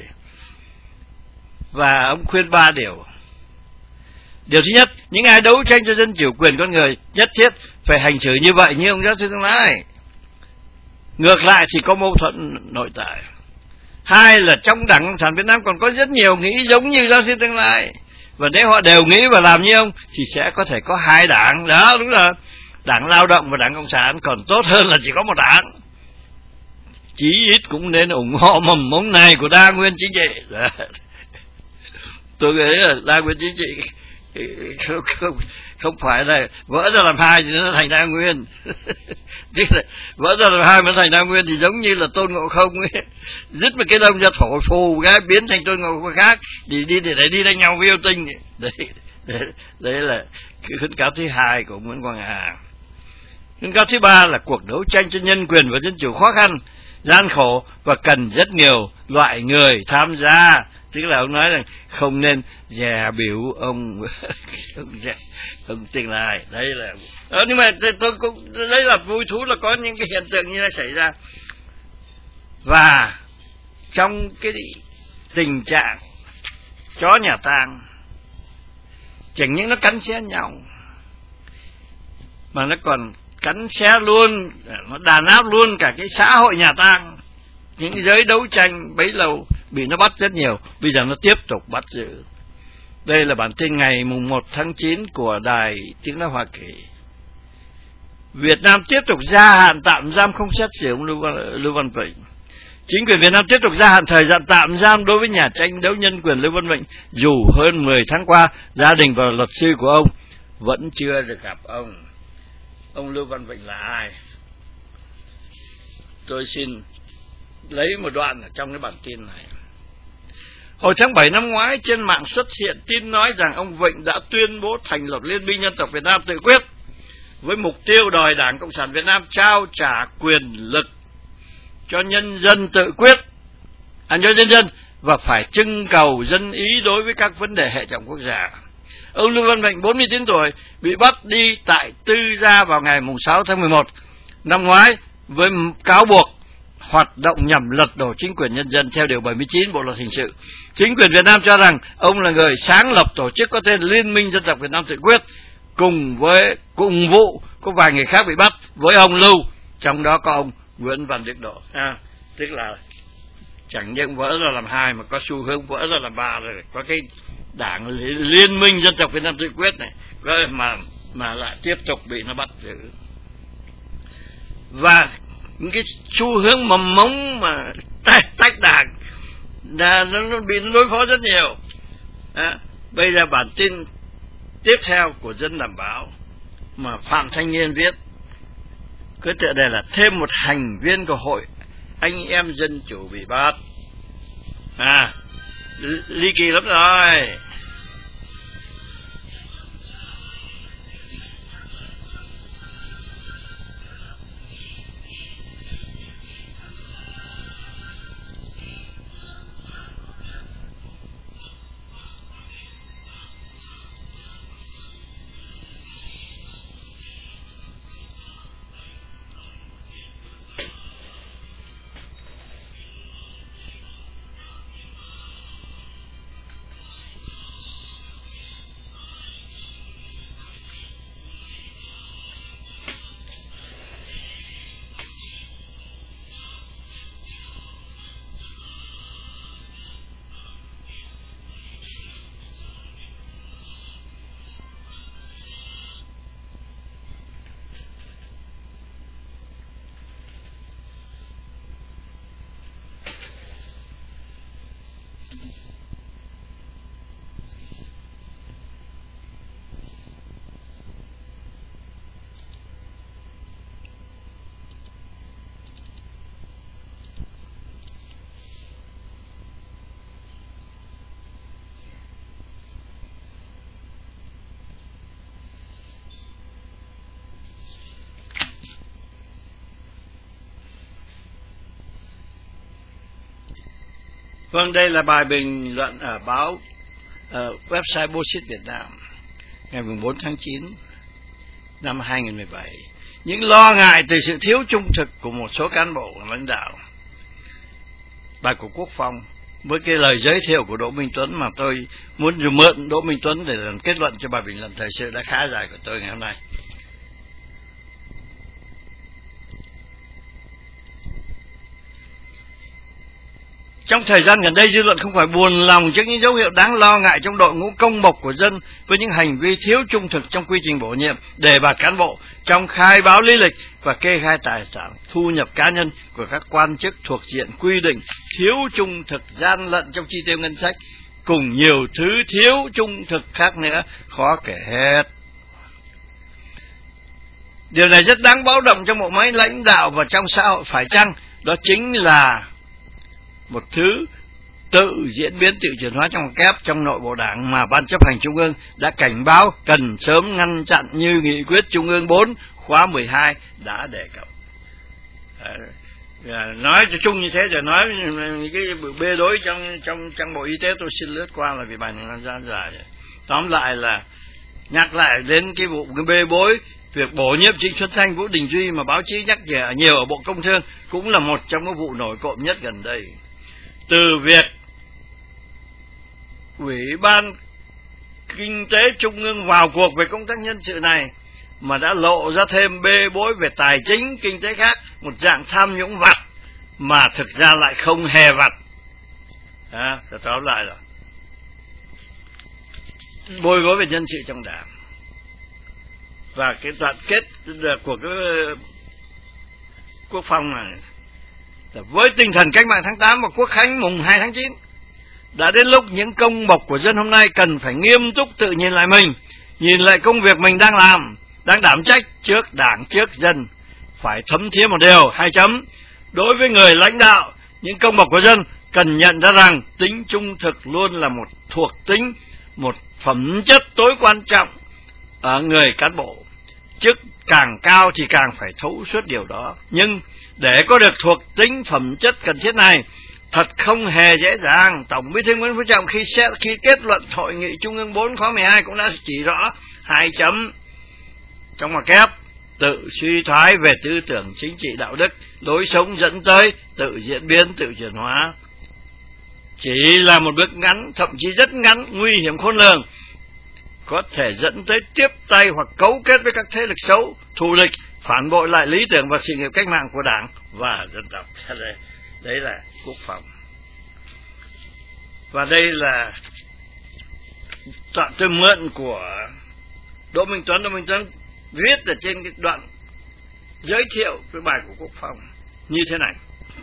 Và ông khuyên 3 điều. Điều thứ nhất, những ai đấu tranh cho dân chủ quyền con người nhất thiết phải hành xử như vậy như ông giáo sư Tương Lai. Ngược lại thì có mâu thuẫn nội tại. Hai là trong Đảng Cộng sản Việt Nam còn có rất nhiều nghĩ giống như giáo sư Tương Lai, và nếu họ đều nghĩ và làm như ông thì sẽ có thể có hai đảng. Đó, đúng rồi, Đảng Lao động và Đảng Cộng sản, còn tốt hơn là chỉ có một đảng. Chí ít cũng nên ủng hộ mầm mống này của đa nguyên chính trị. Đó. Tôi nghĩ là đa nguyên chính trị không phải là vỡ ra làm hai thì nó thành đa nguyên. Vỡ ra làm hai mà thành đa nguyên thì giống như là Tôn Ngộ Không ấy, dứt một cái lông ra thổi phù cái biến thành Tôn Ngộ Không khác, để đi đánh nhau với yêu tinh. Đấy là cái khuyến cáo thứ hai của Nguyễn Quang Hà. Khuyến cáo thứ ba là cuộc đấu tranh cho nhân quyền và dân chủ khó khăn, gian khổ và cần rất nhiều loại người tham gia. Tức là ông nói rằng không nên dè bỉu ông Tương Lai. Đấy là nhưng mà tôi cũng đấy là vui thú là có những cái hiện tượng như này xảy ra. Và trong cái tình trạng chó nhà tang, chẳng những nó cắn xé nhau mà nó còn cắn xé luôn, nó đàn áp luôn cả cái xã hội nhà tang. Những cái giới đấu tranh bấy lâu bị nó bắt rất nhiều, bây giờ nó tiếp tục bắt giữ. Đây là bản tin ngày mùng 1 tháng 9 của Đài Tiếng Nói Hoa Kỳ. Việt Nam tiếp tục gia hạn tạm giam không xét xử ông Lưu Văn Vịnh. Chính quyền Việt Nam tiếp tục gia hạn thời gian tạm giam đối với nhà tranh đấu nhân quyền Lưu Văn Vịnh, dù hơn 10 tháng qua gia đình và luật sư của ông vẫn chưa được gặp ông. Ông Lưu Văn Vịnh là ai? Tôi xin lấy một đoạn ở trong cái bản tin này. Hồi tháng 7 năm ngoái, trên mạng xuất hiện tin nói rằng ông Vịnh đã tuyên bố thành lập Liên minh Dân tộc Việt Nam tự quyết với mục tiêu đòi Đảng Cộng sản Việt Nam trao trả quyền lực cho nhân dân tự quyết, cho nhân dân, và phải trưng cầu dân ý đối với các vấn đề hệ trọng quốc gia. Ông Lưu Văn Vịnh, 49 tuổi, bị bắt đi tại Tư Gia vào ngày 6 tháng 11 năm ngoái với cáo buộc hoạt động nhằm lật đổ chính quyền nhân dân theo điều 79 Bộ luật hình sự. Chính quyền Việt Nam cho rằng ông là người sáng lập tổ chức có tên Liên minh Dân tộc Việt Nam tự quyết, cùng vụ có vài người khác bị bắt với ông Lưu, trong đó có ông Nguyễn Văn Đức Độ. Tức là chẳng những vỡ ra làm hai mà có xu hướng vỡ ra làm ba rồi. Có cái Đảng Liên minh Dân tộc Việt Nam tự quyết này, mà mà lại tiếp tục bị nó bắt giữ. Và những cái xu hướng mầm mống mà tách đảng là nó bị đối phó rất nhiều. Bây giờ bản tin tiếp theo của Dân Làm Báo mà Phạm Thanh Nghiên viết, cái tựa đề là thêm một thành viên của Hội Anh Em Dân Chủ bị bắt. Ly kỳ lắm rồi. Vâng, đây là bài bình luận ở báo website Bullshit Việt Nam ngày 4 tháng 9 năm 2017. Những lo ngại từ sự thiếu trung thực của một số cán bộ lãnh đạo. Bài của Quốc Phong với cái lời giới thiệu của Đỗ Minh Tuấn mà tôi muốn mượn Đỗ Minh Tuấn để làm kết luận cho bài bình luận thời sự đã khá dài của tôi ngày hôm nay. Trong thời gian gần đây, dư luận không khỏi buồn lòng trước những dấu hiệu đáng lo ngại trong đội ngũ công bộc của dân với những hành vi thiếu trung thực trong quy trình bổ nhiệm, đề bạt cán bộ, trong khai báo lý lịch và kê khai tài sản, thu nhập cá nhân của các quan chức thuộc diện quy định, thiếu trung thực, gian lận trong chi tiêu ngân sách, cùng nhiều thứ thiếu trung thực khác nữa, khó kể hết. Điều này rất đáng báo động trong bộ máy lãnh đạo và trong xã hội, phải chăng đó chính là một thứ tự diễn biến, tự chuyển hóa trong kép trong nội bộ đảng mà Ban chấp hành Trung ương đã cảnh báo cần sớm ngăn chặn như nghị quyết Trung ương 4 khóa 12 đã đề cập. Nói cho chung như thế rồi nói những cái bê đối trong Bộ Y tế tôi xin lướt qua là vì bài này nó ra dài. Tóm lại là nhắc lại đến cái vụ cái bê bối việc bổ nhiệm Trịnh Xuân Thanh, Vũ Đình Duy mà báo chí nhắc nhở nhiều ở Bộ Công Thương cũng là một trong các vụ nổi cộm nhất gần đây. Từ việc Ủy ban Kinh tế Trung ương vào cuộc về công tác nhân sự này mà đã lộ ra thêm bê bối về tài chính, kinh tế khác, một dạng tham nhũng vặt mà thực ra lại không hề vặt. Tóm lại là bôi bối về nhân sự trong đảng. Và cái đoạn kết của cái Quốc Phong này, với tinh thần cách mạng tháng 8 và Quốc khánh mùng 2 tháng 9, đã đến lúc những công bộc của dân hôm nay cần phải nghiêm túc tự nhìn lại mình, nhìn lại công việc mình đang làm, đang đảm trách trước đảng, trước dân. Phải thấm thía một điều, 2 chấm. Đối với người lãnh đạo, những công bộc của dân cần nhận ra rằng tính trung thực luôn là một thuộc tính, một phẩm chất tối quan trọng ở người cán bộ. Chức càng cao thì càng phải thấu suốt điều đó. Nhưng để có được thuộc tính phẩm chất cần thiết này, thật không hề dễ dàng. Tổng Bí thư Nguyễn Phú Trọng khi kết luận Hội nghị Trung ương 4 khóa 12 cũng đã chỉ rõ 2 chấm trong ngoặc kép: tự suy thoái về tư tưởng chính trị đạo đức, lối sống dẫn tới tự diễn biến, tự chuyển hóa. Chỉ là một bước ngắn, thậm chí rất ngắn, nguy hiểm khôn lường, có thể dẫn tới tiếp tay hoặc cấu kết với các thế lực xấu, thù địch, phản bội lại lý tưởng và sự nghiệp cách mạng của Đảng và dân tộc. Đấy là Quốc phòng. Và đây là tôi mượn của Đỗ Minh Tuấn viết ở trên cái đoạn giới thiệu cái bài của Quốc Phong như thế này: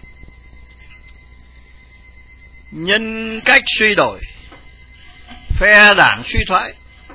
nhân cách suy đổi, phe đảng suy thoái,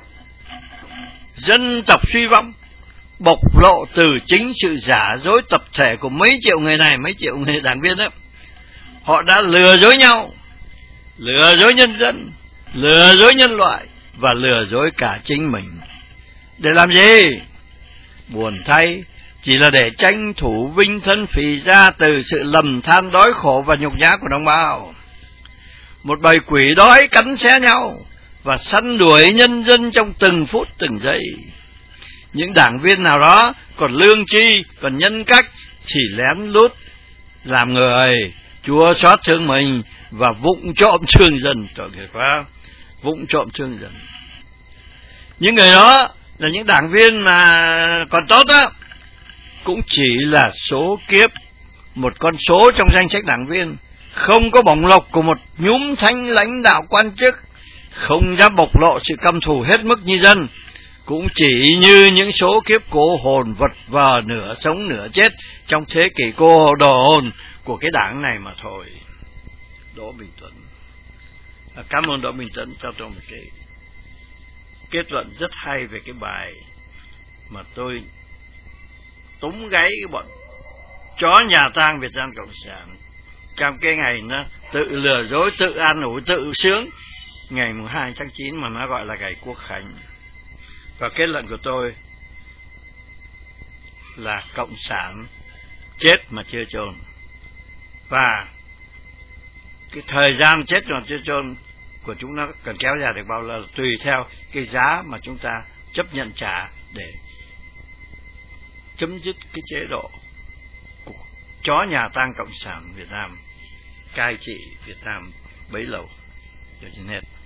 dân tộc suy vong, bộc lộ từ chính sự giả dối tập thể của mấy triệu người này, mấy triệu người đảng viên đó. Họ đã lừa dối nhau, lừa dối nhân dân, lừa dối nhân loại và lừa dối cả chính mình. Để làm gì? Buồn thay, chỉ là để tranh thủ vinh thân phì ra từ sự lầm than đói khổ và nhục nhã của đồng bào. Một bầy quỷ đói cắn xé nhau và săn đuổi nhân dân trong từng phút từng giây. Những đảng viên nào đó còn lương tri, còn nhân cách chỉ lén lút làm người, chua xót thương mình và vụng trộm thương dân. Tội nghiệp quá, vụng trộm thương dân. Những người đó là những đảng viên mà còn tốt á, cũng chỉ là số kiếp, một con số trong danh sách đảng viên, không có bổng lộc của một nhúm thanh lãnh đạo quan chức, không dám bộc lộ sự căm thù hết mức như dân, cũng chỉ như những số kiếp cô hồn vật vờ nửa sống nửa chết trong thế kỷ cô đồ hồn của cái đảng này mà thôi. Đỗ Minh Tuấn. Cảm ơn Đỗ Minh Tuấn cho tôi một cái kết luận rất hay về cái bài mà tôi túm gáy cái bọn chó nhà tang Việt Nam Cộng sản trong cái ngày nó tự lừa dối, tự an ủi, tự sướng ngày 2 tháng 9 mà nó gọi là ngày Quốc khánh. Và kết luận của tôi là Cộng sản chết mà chưa chôn, và cái thời gian chết mà chưa chôn của chúng nó cần kéo dài được bao lâu tùy theo cái giá mà chúng ta chấp nhận trả để chấm dứt cái chế độ của chó nhà tang Cộng sản Việt Nam cai trị Việt Nam bấy lâu. Cho nên hết.